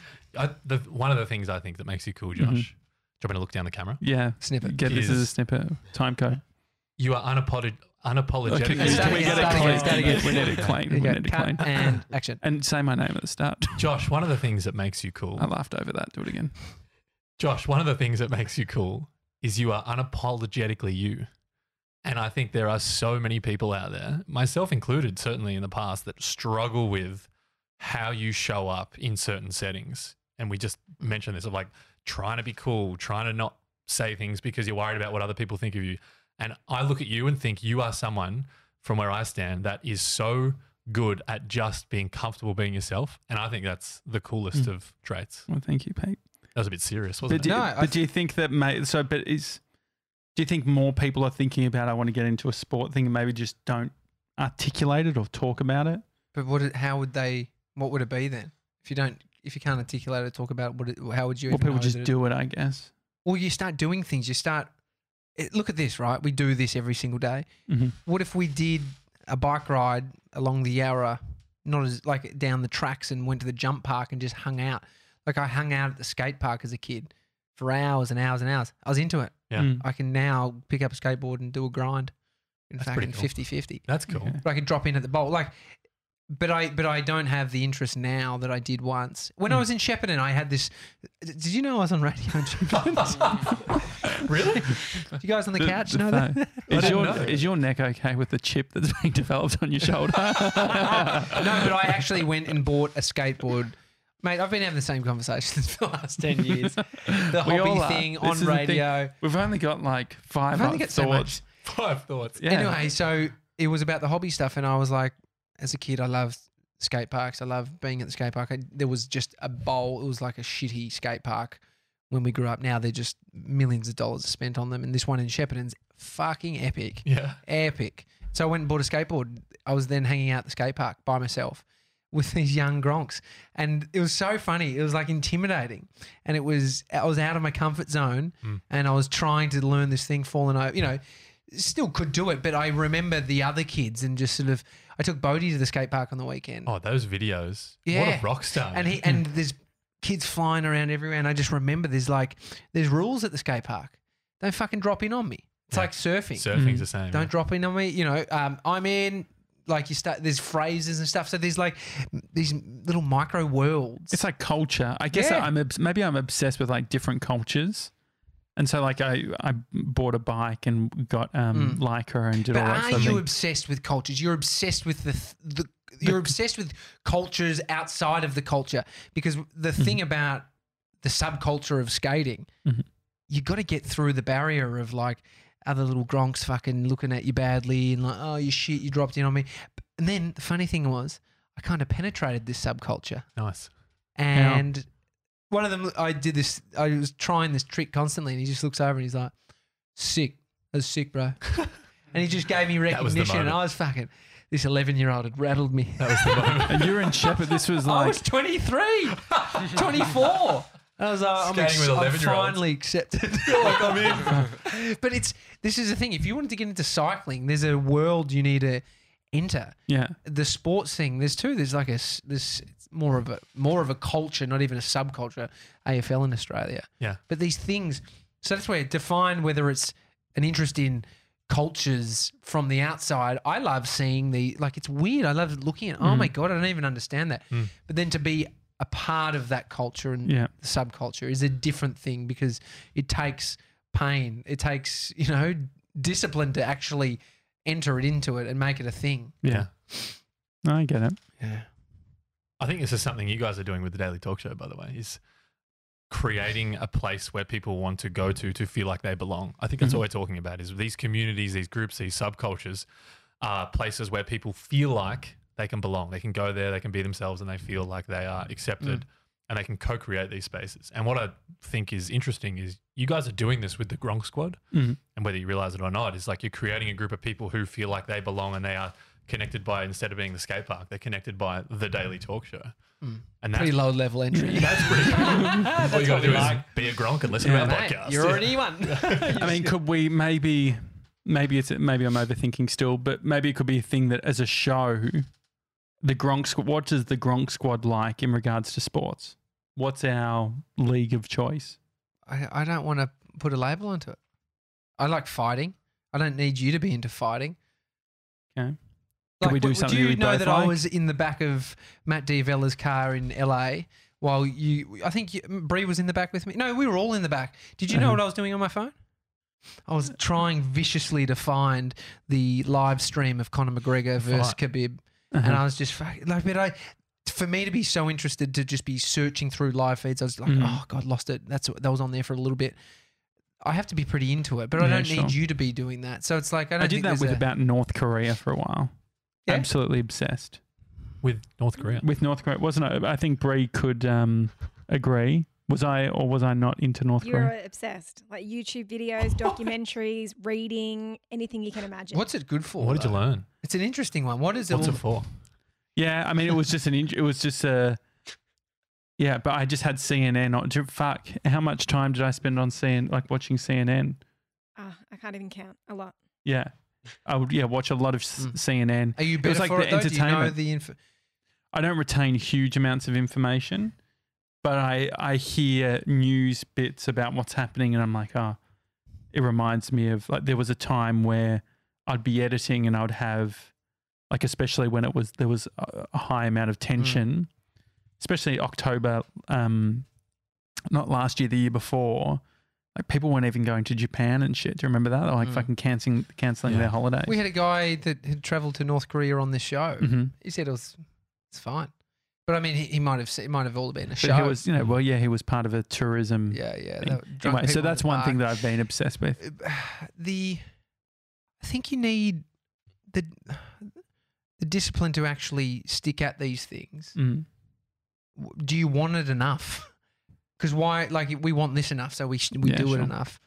[SPEAKER 3] one of the things I think that makes you cool, Josh. Do you want me to look down the camera?
[SPEAKER 1] Yeah.
[SPEAKER 2] Snippet.
[SPEAKER 1] Get this as a
[SPEAKER 3] Is-
[SPEAKER 1] snippet. Time code.
[SPEAKER 3] You are unapologetically.
[SPEAKER 1] Okay,
[SPEAKER 2] Start
[SPEAKER 1] we
[SPEAKER 2] again,
[SPEAKER 1] get it
[SPEAKER 2] start again,
[SPEAKER 1] clean.
[SPEAKER 2] start again.
[SPEAKER 1] We need it clean. We
[SPEAKER 2] There you
[SPEAKER 1] need
[SPEAKER 2] go.
[SPEAKER 1] it
[SPEAKER 2] Cut
[SPEAKER 1] clean.
[SPEAKER 2] and action.
[SPEAKER 1] And say my name at the start.
[SPEAKER 3] Josh, one of the things that makes you cool.
[SPEAKER 1] I laughed over that. Do it again.
[SPEAKER 3] Josh, one of the things that makes you cool is you are unapologetically you. And I think there are so many people out there, myself included, certainly in the past, that struggle with how you show up in certain settings. And we just mentioned this of like trying to be cool, trying to not say things because you're worried about what other people think of you. And I look at you and think you are someone from where I stand that is so good at just being comfortable being yourself. And I think that's the coolest of traits.
[SPEAKER 1] Well, thank you, Pete.
[SPEAKER 3] That was a bit serious, wasn't
[SPEAKER 1] Do,
[SPEAKER 3] it?
[SPEAKER 1] do you think that do you think more people are thinking about I want to get into a sport thing and maybe just don't articulate it or talk about it?
[SPEAKER 2] But what would it be then? If you can't articulate it, talk about it, how would you?
[SPEAKER 1] Well,
[SPEAKER 2] even
[SPEAKER 1] people
[SPEAKER 2] know
[SPEAKER 1] just
[SPEAKER 2] that
[SPEAKER 1] do it, I guess.
[SPEAKER 2] Well, you start doing things. Look at this, right? We do this every single day.
[SPEAKER 1] Mm-hmm.
[SPEAKER 2] What if we did a bike ride along the Yarra, not as like down the tracks, and went to the jump park and just hung out? Like I hung out at the skate park as a kid for hours and hours and hours. I was into it.
[SPEAKER 3] Yeah.
[SPEAKER 2] I can now pick up a skateboard and do a grind. In fact,
[SPEAKER 3] pretty cool.
[SPEAKER 2] 50-50.
[SPEAKER 3] That's cool.
[SPEAKER 1] Okay.
[SPEAKER 2] But I could drop in at the bowl. But I don't have the interest now that I did once. When I was in Shepparton, I had this. Did you know I was on radio in Shepparton?
[SPEAKER 3] Really?
[SPEAKER 2] You guys on the couch know that?
[SPEAKER 1] Is your neck okay with the chip that's being developed on your shoulder?
[SPEAKER 2] No, but I actually went and bought a skateboard. Mate, I've been having the same conversations for the last 10 years. The
[SPEAKER 1] We all
[SPEAKER 2] hobby
[SPEAKER 1] are.
[SPEAKER 2] thing
[SPEAKER 1] This
[SPEAKER 2] on
[SPEAKER 1] is the thing.
[SPEAKER 2] radio.
[SPEAKER 1] We've only got like 5
[SPEAKER 2] I've only got so
[SPEAKER 1] thoughts.
[SPEAKER 2] much.
[SPEAKER 3] 5 thoughts.
[SPEAKER 1] Yeah.
[SPEAKER 2] Anyway, so it was about the hobby stuff, and I was like, as a kid, I loved skate parks. I loved being at the skate park. There was just a bowl. It was like a shitty skate park when we grew up. Now they're just millions of dollars spent on them, and this one in Shepparton's fucking epic.
[SPEAKER 3] Yeah.
[SPEAKER 2] Epic. So I went and bought a skateboard. I was then hanging out at the skate park by myself with these young gronks, and it was so funny. It was like intimidating, and I was out of my comfort zone, and I was trying to learn this thing, falling over. Still could do it, but I remember the other kids and just sort of. I took Bodie to the skate park on the weekend.
[SPEAKER 3] Oh, those videos.
[SPEAKER 2] Yeah.
[SPEAKER 3] What a rock star.
[SPEAKER 2] And there's kids flying around everywhere, and I just remember there's rules at the skate park. Don't fucking drop in on me. It's like surfing.
[SPEAKER 3] Surfing's the same.
[SPEAKER 2] Don't drop in on me. I'm in. Like there's phrases and stuff. So there's like these little micro worlds.
[SPEAKER 1] It's like culture. I guess
[SPEAKER 2] Yeah.
[SPEAKER 1] I'm obsessed with like different cultures. And so like I bought a bike and got Leica and did
[SPEAKER 2] But
[SPEAKER 1] all that
[SPEAKER 2] are
[SPEAKER 1] sort of
[SPEAKER 2] you
[SPEAKER 1] thing.
[SPEAKER 2] obsessed with cultures? You're obsessed with you're obsessed with cultures outside of the culture, because the thing about the subculture of skating, you got to get through the barrier of like other little gronks fucking looking at you badly and like, oh, you shit, you dropped in on me. And then the funny thing was, I kind of penetrated this subculture.
[SPEAKER 3] Nice.
[SPEAKER 2] And one of them, I was trying this trick constantly, and he just looks over and he's like, sick. That's sick, bro. And he just gave me
[SPEAKER 3] That was the
[SPEAKER 2] recognition, and
[SPEAKER 3] moment.
[SPEAKER 2] I was fucking, this 11-year-old had rattled me.
[SPEAKER 3] That was the moment.
[SPEAKER 1] And you're in Shepherd. This was
[SPEAKER 2] I
[SPEAKER 1] like
[SPEAKER 2] was 23, 24. And I was like,
[SPEAKER 3] Skating with
[SPEAKER 2] I'm
[SPEAKER 3] 11-year-olds.
[SPEAKER 2] finally accepted. Like, I'm in. But this is the thing. If you wanted to get into cycling, there's a world you need to enter.
[SPEAKER 1] yeah.
[SPEAKER 2] The sports thing, there's like this more of a culture, not even a subculture, AFL in Australia.
[SPEAKER 3] Yeah.
[SPEAKER 2] But these things, so that's where define whether it's an interest in cultures from the outside. I love seeing it's weird. I love looking at, oh my God, I don't even understand that. But then to be a part of that culture and the subculture is a different thing, because it takes pain. It takes, discipline to actually enter it into it and make it a thing.
[SPEAKER 1] Yeah. No, I get it.
[SPEAKER 2] Yeah.
[SPEAKER 3] I think this is something you guys are doing with the Daily Talk Show, by the way, is creating a place where people want to go to feel like they belong. I think that's what we're talking about, is these communities, these groups, these subcultures are places where people feel like they can belong. They can go there, they can be themselves, and they feel like they are accepted, and they can co-create these spaces. And what I think is interesting is you guys are doing this with the Gronk Squad, and whether you realize it or not, is like you're creating a group of people who feel like they belong, and they are connected by, instead of being the skate park, they're connected by the Daily Talk Show. And that's
[SPEAKER 2] Pretty low level entry.
[SPEAKER 3] that's pretty cool. All you got to do is be a Gronk and listen to our
[SPEAKER 2] Mate,
[SPEAKER 3] podcast.
[SPEAKER 2] you're already one.
[SPEAKER 1] I mean, could we maybe I'm overthinking still, but maybe it could be a thing that as a show, the Gronk Squad, what does the Gronk Squad like in regards to sports? What's our league of choice?
[SPEAKER 2] I don't want to put a label onto it. I like fighting. I don't need you to be into fighting.
[SPEAKER 1] Okay. Could we do something
[SPEAKER 2] Do you
[SPEAKER 1] we
[SPEAKER 2] know
[SPEAKER 1] both
[SPEAKER 2] that I
[SPEAKER 1] like?
[SPEAKER 2] was in the back of Matt D'Avella's car in LA while I think Bree was in the back with me. No, we were all in the back. Did you know what I was doing on my phone? I was trying viciously to find the live stream of Conor McGregor versus Khabib. And I was just fucking, for me to be so interested to just be searching through live feeds, I was like, oh God, lost it. That was on there for a little bit. I have to be pretty into it, but I don't need you to be doing that. So it's like I
[SPEAKER 1] did that with about North Korea for a while.
[SPEAKER 2] Yeah?
[SPEAKER 1] Absolutely obsessed
[SPEAKER 3] with North Korea.
[SPEAKER 1] With North Korea, wasn't I? I think Bree could agree. Was I or was I not into North Korea?
[SPEAKER 4] You're obsessed. Like YouTube videos, documentaries, reading, anything you can imagine.
[SPEAKER 2] What's it good for?
[SPEAKER 3] What did you learn?
[SPEAKER 2] It's an interesting one. What's
[SPEAKER 3] it for?
[SPEAKER 1] Yeah, I mean, it was just yeah, but I just had CNN. Fuck, how much time did I spend on watching CNN?
[SPEAKER 4] I can't even count. A lot.
[SPEAKER 1] Yeah, I would watch a lot of CNN.
[SPEAKER 2] Are you better for it though? Do you know the info?
[SPEAKER 1] I don't retain huge amounts of information, but I hear news bits about what's happening, and I'm like, it reminds me of like there was a time where I'd be editing and I'd have like, especially when there was a high amount of tension, especially October, not last year, the year before. Like people weren't even going to Japan and shit. Do you remember that? They were like fucking cancelling their holidays.
[SPEAKER 2] We had a guy that had travelled to North Korea on this show.
[SPEAKER 1] Mm-hmm.
[SPEAKER 2] He said it's fine. But I mean, he might have all been a show.
[SPEAKER 1] But he was, he was part of a tourism.
[SPEAKER 2] Yeah.
[SPEAKER 1] Anyway, so that's one thing that I've been obsessed with.
[SPEAKER 2] I think you need the discipline to actually stick at these things.
[SPEAKER 1] Mm.
[SPEAKER 2] Do you want it enough? Because why? Like we want this enough, so we do it enough.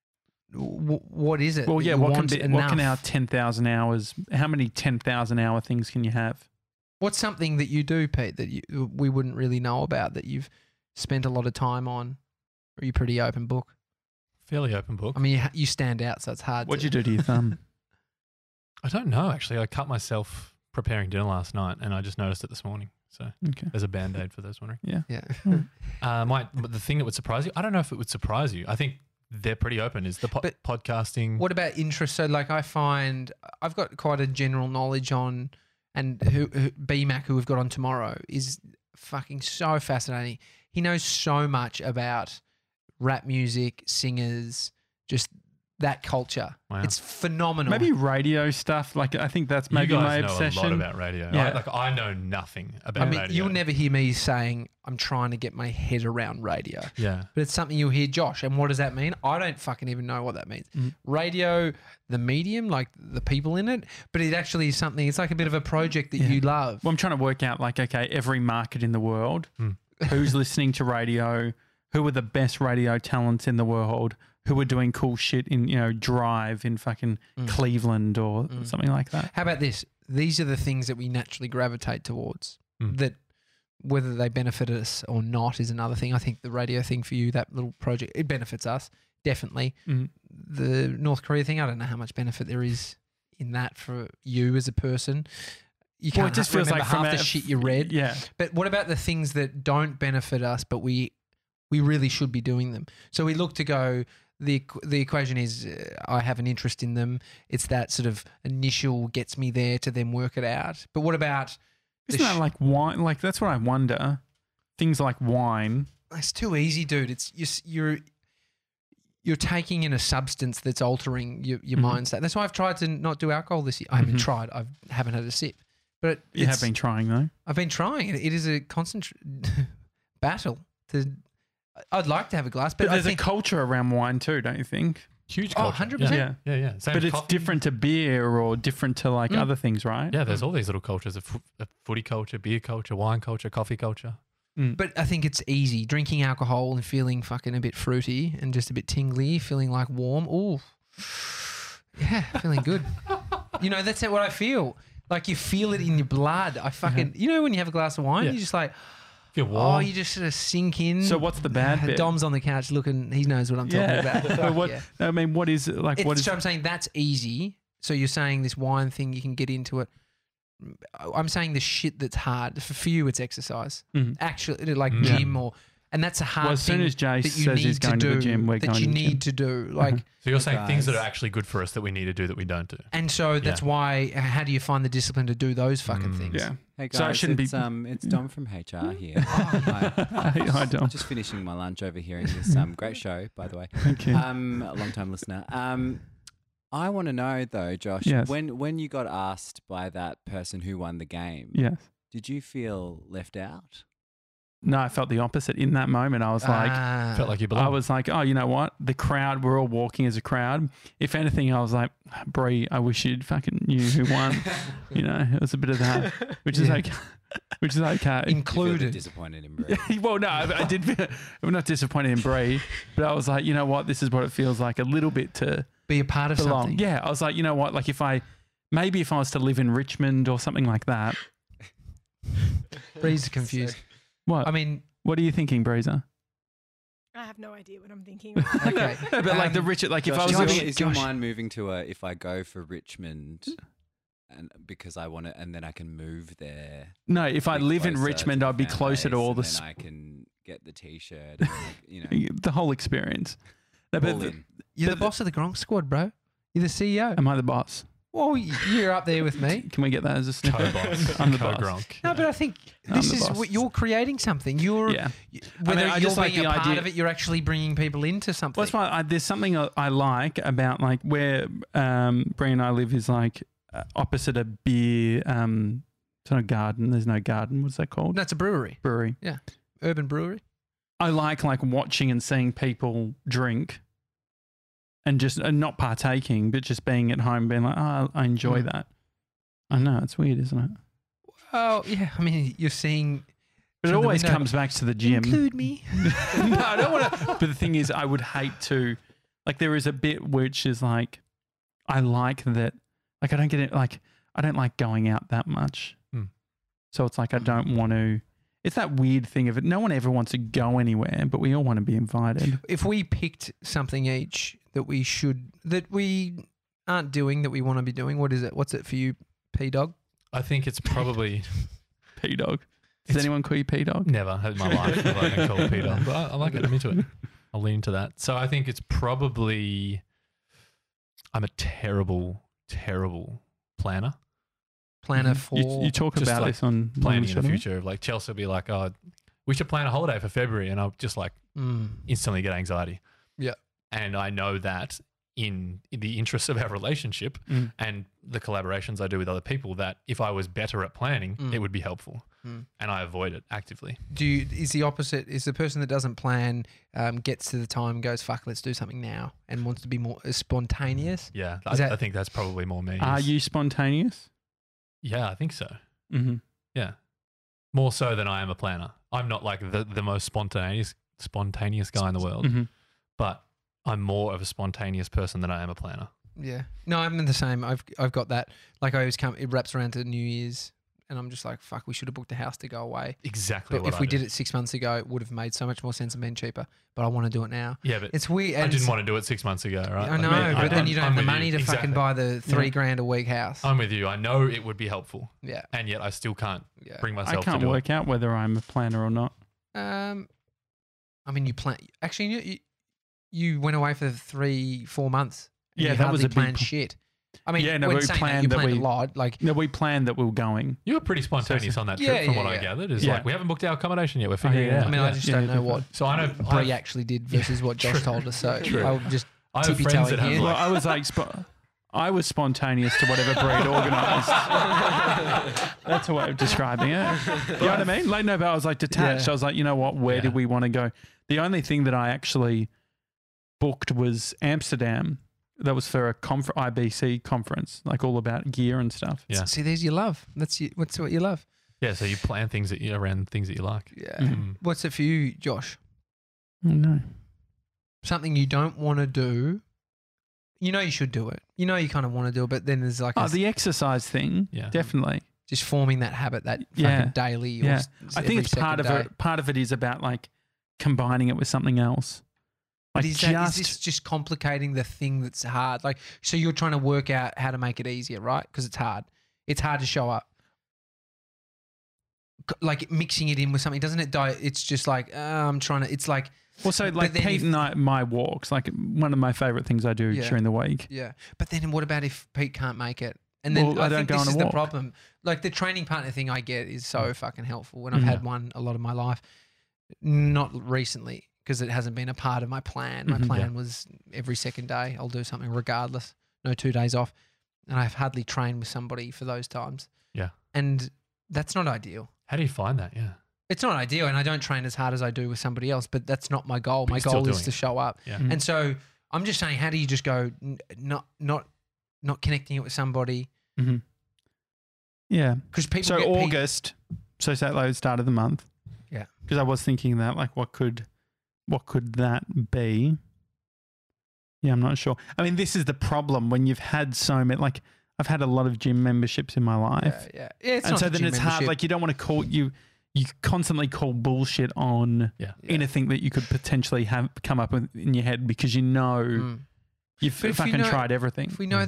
[SPEAKER 2] What is it?
[SPEAKER 1] Well, yeah. What can our 10,000 hours? How many 10,000 hour things can you have?
[SPEAKER 2] What's something that you do, Pete, that we wouldn't really know about that you've spent a lot of time on? Or are you pretty open book?
[SPEAKER 3] Fairly open book.
[SPEAKER 2] I mean, you stand out, so it's hard.
[SPEAKER 1] What'd you do to your thumb?
[SPEAKER 3] I don't know, actually. I cut myself preparing dinner last night, and I just noticed it this morning. So there's a Band-Aid for those wondering.
[SPEAKER 2] Yeah.
[SPEAKER 3] But the thing that would surprise you, I don't know if it would surprise you. I think they're pretty open, is the podcasting.
[SPEAKER 2] What about interest? So like I find I've got quite a general knowledge on, and who BMAC, who we've got on tomorrow, is fucking so fascinating. He knows so much about rap music, singers, just that culture.
[SPEAKER 3] Wow.
[SPEAKER 2] It's phenomenal.
[SPEAKER 1] Maybe radio stuff. Like I think that's maybe my obsession.
[SPEAKER 3] You guys know a lot about radio.
[SPEAKER 1] Yeah.
[SPEAKER 3] I know nothing about radio.
[SPEAKER 2] You'll never hear me saying I'm trying to get my head around radio.
[SPEAKER 3] Yeah.
[SPEAKER 2] But it's something you'll hear Josh. And what does that mean? I don't fucking even know what that means. Radio, the medium, like the people in it, but it actually is something, it's like a bit of a project that you love.
[SPEAKER 1] Well, I'm trying to work out like, okay, every market in the world, who's listening to radio, who are the best radio talents in the world, who are doing cool shit in, Drive in fucking Cleveland or something like that.
[SPEAKER 2] How about this? These are the things that we naturally gravitate towards. That whether they benefit us or not is another thing. I think the radio thing for you, that little project, it benefits us, definitely. The North Korea thing, I don't know how much benefit there is in that for you as a person. You can't
[SPEAKER 1] it just feels like
[SPEAKER 2] half the shit you read.
[SPEAKER 1] Yeah.
[SPEAKER 2] But what about the things that don't benefit us, but we really should be doing them? So we look to go, the equation is I have an interest in them. It's that sort of initial gets me there to then work it out. But what about...
[SPEAKER 1] Isn't that like wine? Like that's what I wonder. Things like wine.
[SPEAKER 2] It's too easy, dude. It's you're taking in a substance that's altering your mindset. That's why I've tried to not do alcohol this year. I haven't tried. I haven't had a sip. But
[SPEAKER 1] you have been trying though.
[SPEAKER 2] I've been trying. It is a constant battle. I'd like to have a glass, but
[SPEAKER 1] there's a culture around wine too, don't you think?
[SPEAKER 3] Huge culture.
[SPEAKER 2] 100%.
[SPEAKER 3] Yeah. Same
[SPEAKER 1] but it's
[SPEAKER 3] coffee.
[SPEAKER 1] different to beer or different to like other things, right?
[SPEAKER 3] Yeah, there's all these little cultures of footy culture, beer culture, wine culture, coffee culture.
[SPEAKER 2] But I think it's easy. Drinking alcohol and feeling fucking a bit fruity and just a bit tingly, feeling like warm. Ooh. Yeah, feeling good. That's what I feel. Like you feel it in your blood. I fucking, when you have a glass of wine, you're just like,
[SPEAKER 3] feel warm.
[SPEAKER 2] Oh, you just sort of sink in.
[SPEAKER 1] So what's the bad bit?
[SPEAKER 2] Dom's on the couch looking, he knows what I'm talking about.
[SPEAKER 1] I mean, what is it like?
[SPEAKER 2] So I'm saying that's easy. So you're saying this wine thing, you can get into it. I'm saying the shit that's hard. For you, it's exercise. Actually, like gym and that's a hard thing.
[SPEAKER 1] As soon as Jay
[SPEAKER 2] that you
[SPEAKER 1] says
[SPEAKER 2] need
[SPEAKER 1] he's going to the gym, we're going to the gym.
[SPEAKER 2] That you need to do. Like,
[SPEAKER 3] so you're saying things that are actually good for us that we need to do that we don't do.
[SPEAKER 2] And so that's why, how do you find the discipline to do those fucking things?
[SPEAKER 1] Yeah.
[SPEAKER 5] Hey guys,
[SPEAKER 1] so it shouldn't
[SPEAKER 5] it's Dom from HR here.
[SPEAKER 1] Hi Dom.
[SPEAKER 5] Just finishing my lunch over hearing this great show, by the way.
[SPEAKER 1] Thank you.
[SPEAKER 5] A long time listener. I want to know though, Josh, when you got asked by that person who won the game,
[SPEAKER 1] yes,
[SPEAKER 5] Did you feel left out?
[SPEAKER 1] No, I felt the opposite in that moment. I was like,
[SPEAKER 3] Felt like you
[SPEAKER 1] I
[SPEAKER 3] belonged.
[SPEAKER 1] was like, oh, you know what? The crowd, we're all walking as a crowd. If anything, I was like, Brie, I wish you'd fucking knew who won. You know, it was a bit of that, which is
[SPEAKER 2] Yeah.
[SPEAKER 1] okay. Which is okay.
[SPEAKER 5] You feel
[SPEAKER 2] included.
[SPEAKER 5] disappointed in Brie.
[SPEAKER 1] Well, no, I did. I'm not disappointed in Brie, but I was like, you know what? This is what it feels like a little bit to
[SPEAKER 2] Be a part of
[SPEAKER 1] belong.
[SPEAKER 2] something.
[SPEAKER 1] Yeah, I was like, you know what? Like if I was to live in Richmond or something like that.
[SPEAKER 2] Bree's confused.
[SPEAKER 1] What?
[SPEAKER 2] I mean,
[SPEAKER 1] What are you thinking, Breezer?
[SPEAKER 4] I have no idea what I'm thinking.
[SPEAKER 2] okay.
[SPEAKER 1] No, but like the Richard, like if I was
[SPEAKER 5] Josh,
[SPEAKER 1] living,
[SPEAKER 5] is your
[SPEAKER 2] Josh.
[SPEAKER 5] mind moving to if I go for Richmond, and because I want to, and then I can move there.
[SPEAKER 1] no, if I
[SPEAKER 5] be
[SPEAKER 1] live in
[SPEAKER 5] closer
[SPEAKER 1] Richmond,
[SPEAKER 5] to
[SPEAKER 1] I'd be
[SPEAKER 5] fan
[SPEAKER 1] closer to
[SPEAKER 5] base,
[SPEAKER 1] all
[SPEAKER 5] and
[SPEAKER 1] the
[SPEAKER 5] then I can get the T-shirt. And
[SPEAKER 1] the whole experience. No, but
[SPEAKER 5] all in.
[SPEAKER 2] You're the
[SPEAKER 1] But-
[SPEAKER 2] boss of the Gronk squad, bro. You're the CEO.
[SPEAKER 1] am I the boss?
[SPEAKER 2] Well, you're up there with me.
[SPEAKER 1] Can we get that as a snippet?
[SPEAKER 3] Co-boss.
[SPEAKER 1] I'm the boss.
[SPEAKER 3] Co-Gronk.
[SPEAKER 2] No, but I think
[SPEAKER 1] I'm
[SPEAKER 2] this
[SPEAKER 1] the
[SPEAKER 2] is
[SPEAKER 1] boss.
[SPEAKER 2] what you're creating something. You're
[SPEAKER 1] Yeah.
[SPEAKER 2] whether
[SPEAKER 1] I
[SPEAKER 2] you're
[SPEAKER 1] just like
[SPEAKER 2] being
[SPEAKER 1] the
[SPEAKER 2] a part
[SPEAKER 1] idea-
[SPEAKER 2] of it, you're actually bringing people into something.
[SPEAKER 1] Well, that's why there's something I like about like where Brie and I live is like opposite a beer. It's not a garden. There's no garden. What's that called?
[SPEAKER 2] No, it's a brewery,
[SPEAKER 1] Brewery.
[SPEAKER 2] urban brewery.
[SPEAKER 1] I like watching and seeing people drink, and just not partaking, but just being at home, being like, oh, I enjoy
[SPEAKER 2] Mm.
[SPEAKER 1] that. I know it's weird, isn't it?
[SPEAKER 2] Oh yeah, I mean you're seeing.
[SPEAKER 1] But it
[SPEAKER 2] From the
[SPEAKER 1] always
[SPEAKER 2] window.
[SPEAKER 1] comes back to the gym.
[SPEAKER 2] Include me.
[SPEAKER 1] No, I don't want to. But the thing is, I would hate to. Like, there is a bit which is like, I like that. Like, I don't get it. Like, I don't like going out that much.
[SPEAKER 3] Hmm.
[SPEAKER 1] So it's like I don't want to. It's that weird thing of it. No one ever wants to go anywhere, but we all want to be invited.
[SPEAKER 2] If we picked something each that we aren't doing that we want to be doing, what is it? What's it for you, P Dog?
[SPEAKER 3] I think it's probably
[SPEAKER 1] P Dog. Does
[SPEAKER 3] It's-
[SPEAKER 1] anyone call you P Dog?
[SPEAKER 3] never in my life have I been called Peter. But I like it. I'm into it. I'll lean into that. So I think it's probably I'm a terrible, terrible planner.
[SPEAKER 2] Planner for
[SPEAKER 1] You talk
[SPEAKER 3] just
[SPEAKER 1] about
[SPEAKER 3] like
[SPEAKER 1] this on
[SPEAKER 3] Planning in the
[SPEAKER 1] Show.
[SPEAKER 3] future. Like Chelsea will be like, oh, we should plan a holiday for February. And I'll just like instantly get anxiety.
[SPEAKER 2] Yeah.
[SPEAKER 3] And I know that in the interests of our relationship
[SPEAKER 1] Mm.
[SPEAKER 3] and the collaborations I do with other people, that if I was better at planning,
[SPEAKER 2] Mm.
[SPEAKER 3] it would be helpful.
[SPEAKER 2] Mm.
[SPEAKER 3] And I avoid it actively.
[SPEAKER 2] Is the opposite? Is the person that doesn't plan gets to the time and goes, "Fuck, let's do something now," and wants to be more spontaneous?
[SPEAKER 3] Yeah.
[SPEAKER 2] Is that-
[SPEAKER 3] I think that's probably more me.
[SPEAKER 1] Are you spontaneous?
[SPEAKER 3] Yeah, I think so.
[SPEAKER 1] Mm-hmm.
[SPEAKER 3] Yeah. More so than I am a planner. I'm not like the most spontaneous guy in the world,
[SPEAKER 1] Mm-hmm.
[SPEAKER 3] but I'm more of a spontaneous person than I am a planner.
[SPEAKER 2] Yeah. No, I'm in the same. I've got that. Like I always come. It wraps around to New Year's, and I'm just like, "Fuck, we should have booked a house to go away."
[SPEAKER 3] Exactly
[SPEAKER 2] But
[SPEAKER 3] what
[SPEAKER 2] if
[SPEAKER 3] I
[SPEAKER 2] we
[SPEAKER 3] do.
[SPEAKER 2] did it 6 months ago, it would have made so much more sense and been cheaper. But I want to do it now.
[SPEAKER 3] Yeah, but
[SPEAKER 2] It's weird.
[SPEAKER 3] I
[SPEAKER 2] and
[SPEAKER 3] didn't
[SPEAKER 2] it's-
[SPEAKER 3] want to do it 6 months ago, right?
[SPEAKER 2] I know,
[SPEAKER 3] Like,
[SPEAKER 2] but then you don't have the
[SPEAKER 3] with
[SPEAKER 2] money to fucking
[SPEAKER 3] Exactly.
[SPEAKER 2] buy the $3
[SPEAKER 1] Yeah.
[SPEAKER 2] grand a week house.
[SPEAKER 3] I'm with you. I know it would be helpful,
[SPEAKER 2] Yeah.
[SPEAKER 3] and yet I still can't
[SPEAKER 2] Yeah.
[SPEAKER 3] bring
[SPEAKER 1] I
[SPEAKER 3] myself
[SPEAKER 1] can't
[SPEAKER 3] to do
[SPEAKER 1] work out whether I'm a planner or not.
[SPEAKER 2] I mean, you plan. Actually, you went away for 3-4 months. And
[SPEAKER 1] Yeah,
[SPEAKER 2] you
[SPEAKER 1] that was
[SPEAKER 2] hardly
[SPEAKER 1] a big
[SPEAKER 2] planned
[SPEAKER 1] p-
[SPEAKER 2] shit. I mean,
[SPEAKER 1] Yeah, no,
[SPEAKER 2] when
[SPEAKER 1] we
[SPEAKER 2] saying
[SPEAKER 1] planned
[SPEAKER 2] you
[SPEAKER 1] that
[SPEAKER 2] planned
[SPEAKER 1] we-
[SPEAKER 2] a lot. Like,
[SPEAKER 1] No, we planned that we were going.
[SPEAKER 3] it. You were pretty spontaneous on that
[SPEAKER 2] Yeah,
[SPEAKER 3] trip, from
[SPEAKER 2] yeah,
[SPEAKER 3] what I
[SPEAKER 2] yeah.
[SPEAKER 3] gathered. Is
[SPEAKER 1] Yeah.
[SPEAKER 3] like we haven't booked our accommodation yet. We're figuring
[SPEAKER 1] yeah.
[SPEAKER 3] it out.
[SPEAKER 2] I mean, I
[SPEAKER 3] Yeah.
[SPEAKER 2] just
[SPEAKER 1] Yeah,
[SPEAKER 2] don't know
[SPEAKER 1] definitely.
[SPEAKER 2] what
[SPEAKER 3] So I know
[SPEAKER 2] Brie actually did versus what Josh told us. So
[SPEAKER 3] True.
[SPEAKER 2] I'll just
[SPEAKER 3] I have friends
[SPEAKER 2] tippy-toeing
[SPEAKER 3] that have
[SPEAKER 2] here.
[SPEAKER 1] Well,
[SPEAKER 3] like
[SPEAKER 1] I was like, I was spontaneous to whatever Breed organised. That's a way of describing it. You know what I mean? Like, no, but I was like detached.
[SPEAKER 2] Yeah.
[SPEAKER 1] I was like, you know what? Where
[SPEAKER 3] Yeah.
[SPEAKER 1] did we want to go? The only thing that I actually booked was Amsterdam. That was for a IBC conference, like all about gear and stuff.
[SPEAKER 3] Yeah.
[SPEAKER 2] See, there's your love. That's what's what you love.
[SPEAKER 3] Yeah, so you plan things around things that you like.
[SPEAKER 2] Yeah.
[SPEAKER 1] Mhm.
[SPEAKER 2] What's it for you, Josh?
[SPEAKER 1] No.
[SPEAKER 2] Something you don't want to do. You know you should do it. You know you kind of want to do it, but then there's like
[SPEAKER 1] Oh, the exercise thing.
[SPEAKER 3] Yeah.
[SPEAKER 1] Definitely.
[SPEAKER 2] just forming that habit, that fucking
[SPEAKER 1] Yeah.
[SPEAKER 2] daily. Or
[SPEAKER 1] Yeah.
[SPEAKER 2] s-
[SPEAKER 1] I think
[SPEAKER 2] every
[SPEAKER 1] it's part of
[SPEAKER 2] second day.
[SPEAKER 1] it. Part of it is about like combining it with something else.
[SPEAKER 2] But
[SPEAKER 1] Like
[SPEAKER 2] is this just complicating the thing that's hard? Like, so you're trying to work out how to make it easier, right? Because it's hard. It's hard to show up. Like mixing it in with something, doesn't it? It's just like I'm trying to. It's like
[SPEAKER 1] also
[SPEAKER 2] but
[SPEAKER 1] like
[SPEAKER 2] then
[SPEAKER 1] Pete
[SPEAKER 2] if-
[SPEAKER 1] and I, my walks, like one of my favorite things I do
[SPEAKER 2] Yeah.
[SPEAKER 1] during the week.
[SPEAKER 2] yeah. But then what about if Pete can't make it? And then
[SPEAKER 1] Well,
[SPEAKER 2] I
[SPEAKER 1] I don't
[SPEAKER 2] think
[SPEAKER 1] go
[SPEAKER 2] this
[SPEAKER 1] on a
[SPEAKER 2] is the
[SPEAKER 1] walk.
[SPEAKER 2] problem. Like the training partner thing I get is so fucking helpful when I've
[SPEAKER 1] Mhm.
[SPEAKER 2] had one a lot of my life. Not recently because it hasn't been a part of my plan. My
[SPEAKER 1] Mhm.
[SPEAKER 2] plan was every second day I'll do something regardless. No 2 days off. And I've hardly trained with somebody for those times.
[SPEAKER 3] Yeah.
[SPEAKER 2] And That's not ideal.
[SPEAKER 3] How do you find that? Yeah.
[SPEAKER 2] It's not ideal, and I don't train as hard as I do with somebody else, but that's not my goal.
[SPEAKER 3] But
[SPEAKER 2] My
[SPEAKER 3] you're still
[SPEAKER 2] goal is
[SPEAKER 3] doing
[SPEAKER 2] to
[SPEAKER 3] it.
[SPEAKER 2] show up.
[SPEAKER 3] Yeah.
[SPEAKER 1] Mm.
[SPEAKER 2] And so I'm just saying, how do you just go not connecting it with somebody?
[SPEAKER 1] Mhm. Yeah.
[SPEAKER 2] Because people
[SPEAKER 1] So
[SPEAKER 2] get
[SPEAKER 1] August, so say like the start of the month.
[SPEAKER 2] Yeah.
[SPEAKER 1] Because I was thinking that, like, what could that be? Yeah, I'm not sure. I mean, this is the problem when you've had so many. Like, I've had a lot of gym memberships in my life,
[SPEAKER 2] Yeah. It's
[SPEAKER 1] and
[SPEAKER 2] not
[SPEAKER 1] so
[SPEAKER 2] the
[SPEAKER 1] then
[SPEAKER 2] gym
[SPEAKER 1] it's hard.
[SPEAKER 2] membership.
[SPEAKER 1] Like, you don't want to call you constantly call bullshit on
[SPEAKER 3] Yeah.
[SPEAKER 1] anything that you could potentially have come up with in your head because you know
[SPEAKER 2] Mm.
[SPEAKER 1] you've
[SPEAKER 2] But if you
[SPEAKER 1] fucking
[SPEAKER 2] know-
[SPEAKER 1] tried everything.
[SPEAKER 2] If we know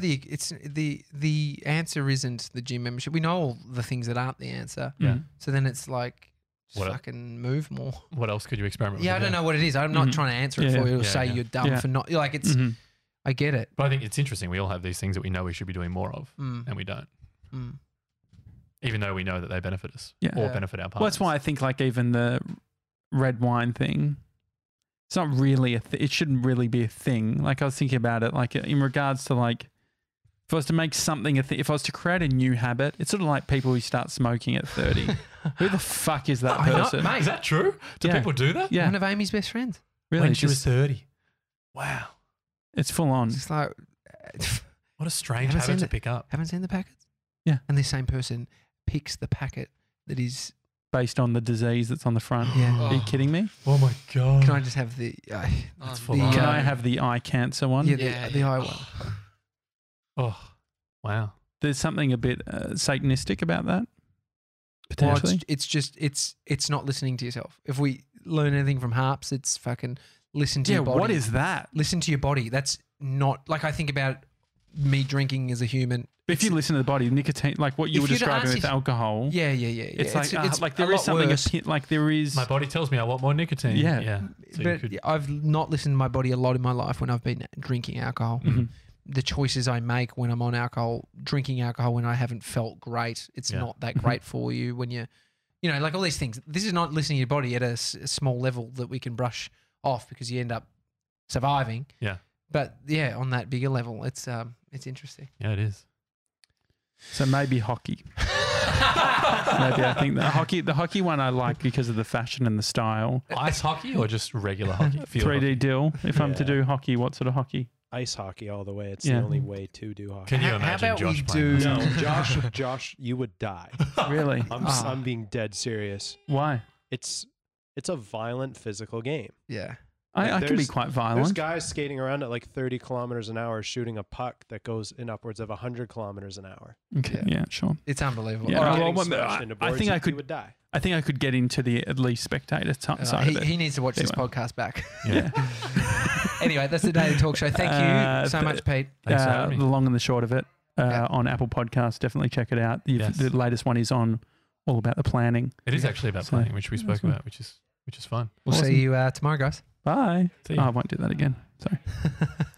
[SPEAKER 2] the answer isn't the gym membership, we know all the things that aren't the answer.
[SPEAKER 3] Yeah.
[SPEAKER 1] Mm.
[SPEAKER 2] So then it's like, just
[SPEAKER 3] What-
[SPEAKER 2] fucking move more.
[SPEAKER 3] What else could you experiment with?
[SPEAKER 2] Yeah, I don't know what it is. I'm not
[SPEAKER 1] Mhm.
[SPEAKER 2] trying to answer it
[SPEAKER 1] Yeah,
[SPEAKER 2] for you or
[SPEAKER 3] yeah,
[SPEAKER 2] say
[SPEAKER 3] yeah.
[SPEAKER 2] you're dumb
[SPEAKER 1] Yeah.
[SPEAKER 2] for not. Like it's,
[SPEAKER 1] Mhm.
[SPEAKER 2] I get it.
[SPEAKER 3] But I think it's interesting. We all have these things that we know we should be doing more of,
[SPEAKER 2] Mm.
[SPEAKER 3] and we don't,
[SPEAKER 2] Mm.
[SPEAKER 3] even though we know that they benefit us
[SPEAKER 1] Yeah.
[SPEAKER 3] or
[SPEAKER 2] Yeah.
[SPEAKER 3] benefit our partners.
[SPEAKER 1] Well, that's why I think like even the red wine thing, it's not really it shouldn't really be a thing. Like I was thinking about it, like in regards to like, if I was to make something a thing, if I was to create a new habit, it's sort of like people who start smoking at 30. Who the fuck is that
[SPEAKER 2] I know,
[SPEAKER 1] person?
[SPEAKER 2] mate.
[SPEAKER 3] Is that true? Do
[SPEAKER 1] Yeah.
[SPEAKER 3] people do that?
[SPEAKER 1] Yeah,
[SPEAKER 2] One of Amy's best friends.
[SPEAKER 1] really.
[SPEAKER 3] When she was
[SPEAKER 1] just-
[SPEAKER 3] 30. Wow.
[SPEAKER 1] it's full on.
[SPEAKER 2] It's just like,
[SPEAKER 3] What a strange
[SPEAKER 2] Haven't
[SPEAKER 3] habit
[SPEAKER 2] seen
[SPEAKER 3] to
[SPEAKER 2] it.
[SPEAKER 3] pick up.
[SPEAKER 2] haven't seen the packets?
[SPEAKER 1] Yeah.
[SPEAKER 2] And this same person picks the packet that is.
[SPEAKER 1] Based on the disease that's on the front.
[SPEAKER 2] Yeah.
[SPEAKER 1] Are you kidding me?
[SPEAKER 3] Oh my God.
[SPEAKER 2] Can I just have the?
[SPEAKER 3] That's full
[SPEAKER 2] the,
[SPEAKER 3] on.
[SPEAKER 1] Can I have the eye cancer one?
[SPEAKER 2] Yeah, the eye one.
[SPEAKER 3] Oh, wow.
[SPEAKER 1] There's something a bit Satanistic about that.
[SPEAKER 2] Well,
[SPEAKER 1] Potentially.
[SPEAKER 2] it's not listening to yourself. If we learn anything from harps, it's fucking listen to
[SPEAKER 1] yeah,
[SPEAKER 2] your body.
[SPEAKER 1] what is that?
[SPEAKER 2] Listen to your body. That's not like I think about me drinking as a human.
[SPEAKER 1] But if you listen to the body, nicotine, like what you
[SPEAKER 2] If
[SPEAKER 1] were
[SPEAKER 2] you'd
[SPEAKER 1] describing
[SPEAKER 2] asked
[SPEAKER 1] with
[SPEAKER 2] if-
[SPEAKER 1] alcohol,
[SPEAKER 2] Yeah.
[SPEAKER 1] it's like
[SPEAKER 2] it's
[SPEAKER 1] there
[SPEAKER 2] a
[SPEAKER 1] is
[SPEAKER 2] lot
[SPEAKER 1] something
[SPEAKER 2] worse.
[SPEAKER 1] like there is.
[SPEAKER 3] My body tells me I want more nicotine.
[SPEAKER 1] Yeah.
[SPEAKER 3] Yeah. So you
[SPEAKER 2] But
[SPEAKER 3] could,
[SPEAKER 2] I've not listened to my body a lot in my life when I've been drinking alcohol.
[SPEAKER 1] Mhm.
[SPEAKER 2] The choices I make when I'm on alcohol, drinking alcohol when I haven't felt great, it's
[SPEAKER 3] Yeah.
[SPEAKER 2] not that great for you when you know, like all these things. This is not listening to your body at a small level that we can brush off because you end up surviving.
[SPEAKER 3] Yeah.
[SPEAKER 2] But yeah, on that bigger level, it's interesting.
[SPEAKER 3] yeah, it is.
[SPEAKER 1] So maybe hockey. Maybe I think the hockey one I like because of the fashion and the style.
[SPEAKER 3] Ice hockey or just regular hockey? Field
[SPEAKER 1] 3D
[SPEAKER 3] hockey?
[SPEAKER 1] deal. If I'm to
[SPEAKER 6] Yeah.
[SPEAKER 1] do hockey, what sort of hockey?
[SPEAKER 6] Ice hockey all the way. It's
[SPEAKER 1] Yeah.
[SPEAKER 6] the only way to do hockey.
[SPEAKER 3] Can you
[SPEAKER 2] How
[SPEAKER 3] imagine
[SPEAKER 2] about we
[SPEAKER 3] Josh playing
[SPEAKER 2] do-
[SPEAKER 3] that?
[SPEAKER 6] No, Josh, you would die.
[SPEAKER 1] Really?
[SPEAKER 6] I'm being dead serious.
[SPEAKER 1] Why?
[SPEAKER 6] It's a violent physical game.
[SPEAKER 2] Yeah.
[SPEAKER 6] Like,
[SPEAKER 1] I can be
[SPEAKER 6] there's-
[SPEAKER 1] quite
[SPEAKER 6] There's
[SPEAKER 1] violent.
[SPEAKER 6] guys skating around at like 30 kilometers an hour shooting a puck that goes in upwards of 100 kilometers an hour.
[SPEAKER 1] Okay, yeah, sure.
[SPEAKER 2] It's unbelievable.
[SPEAKER 1] Yeah,
[SPEAKER 2] All right.
[SPEAKER 1] well,
[SPEAKER 6] Getting
[SPEAKER 1] well,
[SPEAKER 6] smashed into
[SPEAKER 1] I
[SPEAKER 6] boards,
[SPEAKER 1] think I
[SPEAKER 6] you
[SPEAKER 1] could-
[SPEAKER 6] would die.
[SPEAKER 1] I think I could get into the at least spectator side of it.
[SPEAKER 2] He needs to watch this
[SPEAKER 1] Anyway.
[SPEAKER 2] podcast back.
[SPEAKER 1] Yeah.
[SPEAKER 2] Anyway, that's the Daily Talk Show. Thank you so much, Pete.
[SPEAKER 3] Thanks for having
[SPEAKER 1] The
[SPEAKER 3] me.
[SPEAKER 1] long and the short of it
[SPEAKER 2] Yeah.
[SPEAKER 1] on Apple Podcasts. Definitely check it out.
[SPEAKER 3] Yes.
[SPEAKER 1] The latest one is on all about the planning.
[SPEAKER 3] It is actually about
[SPEAKER 1] So-
[SPEAKER 3] playing, which we spoke
[SPEAKER 1] Awesome.
[SPEAKER 3] about, which is fun.
[SPEAKER 2] We'll
[SPEAKER 1] Awesome.
[SPEAKER 2] see you tomorrow, guys.
[SPEAKER 1] Bye.
[SPEAKER 3] See you.
[SPEAKER 1] Oh, I won't do that again. Sorry.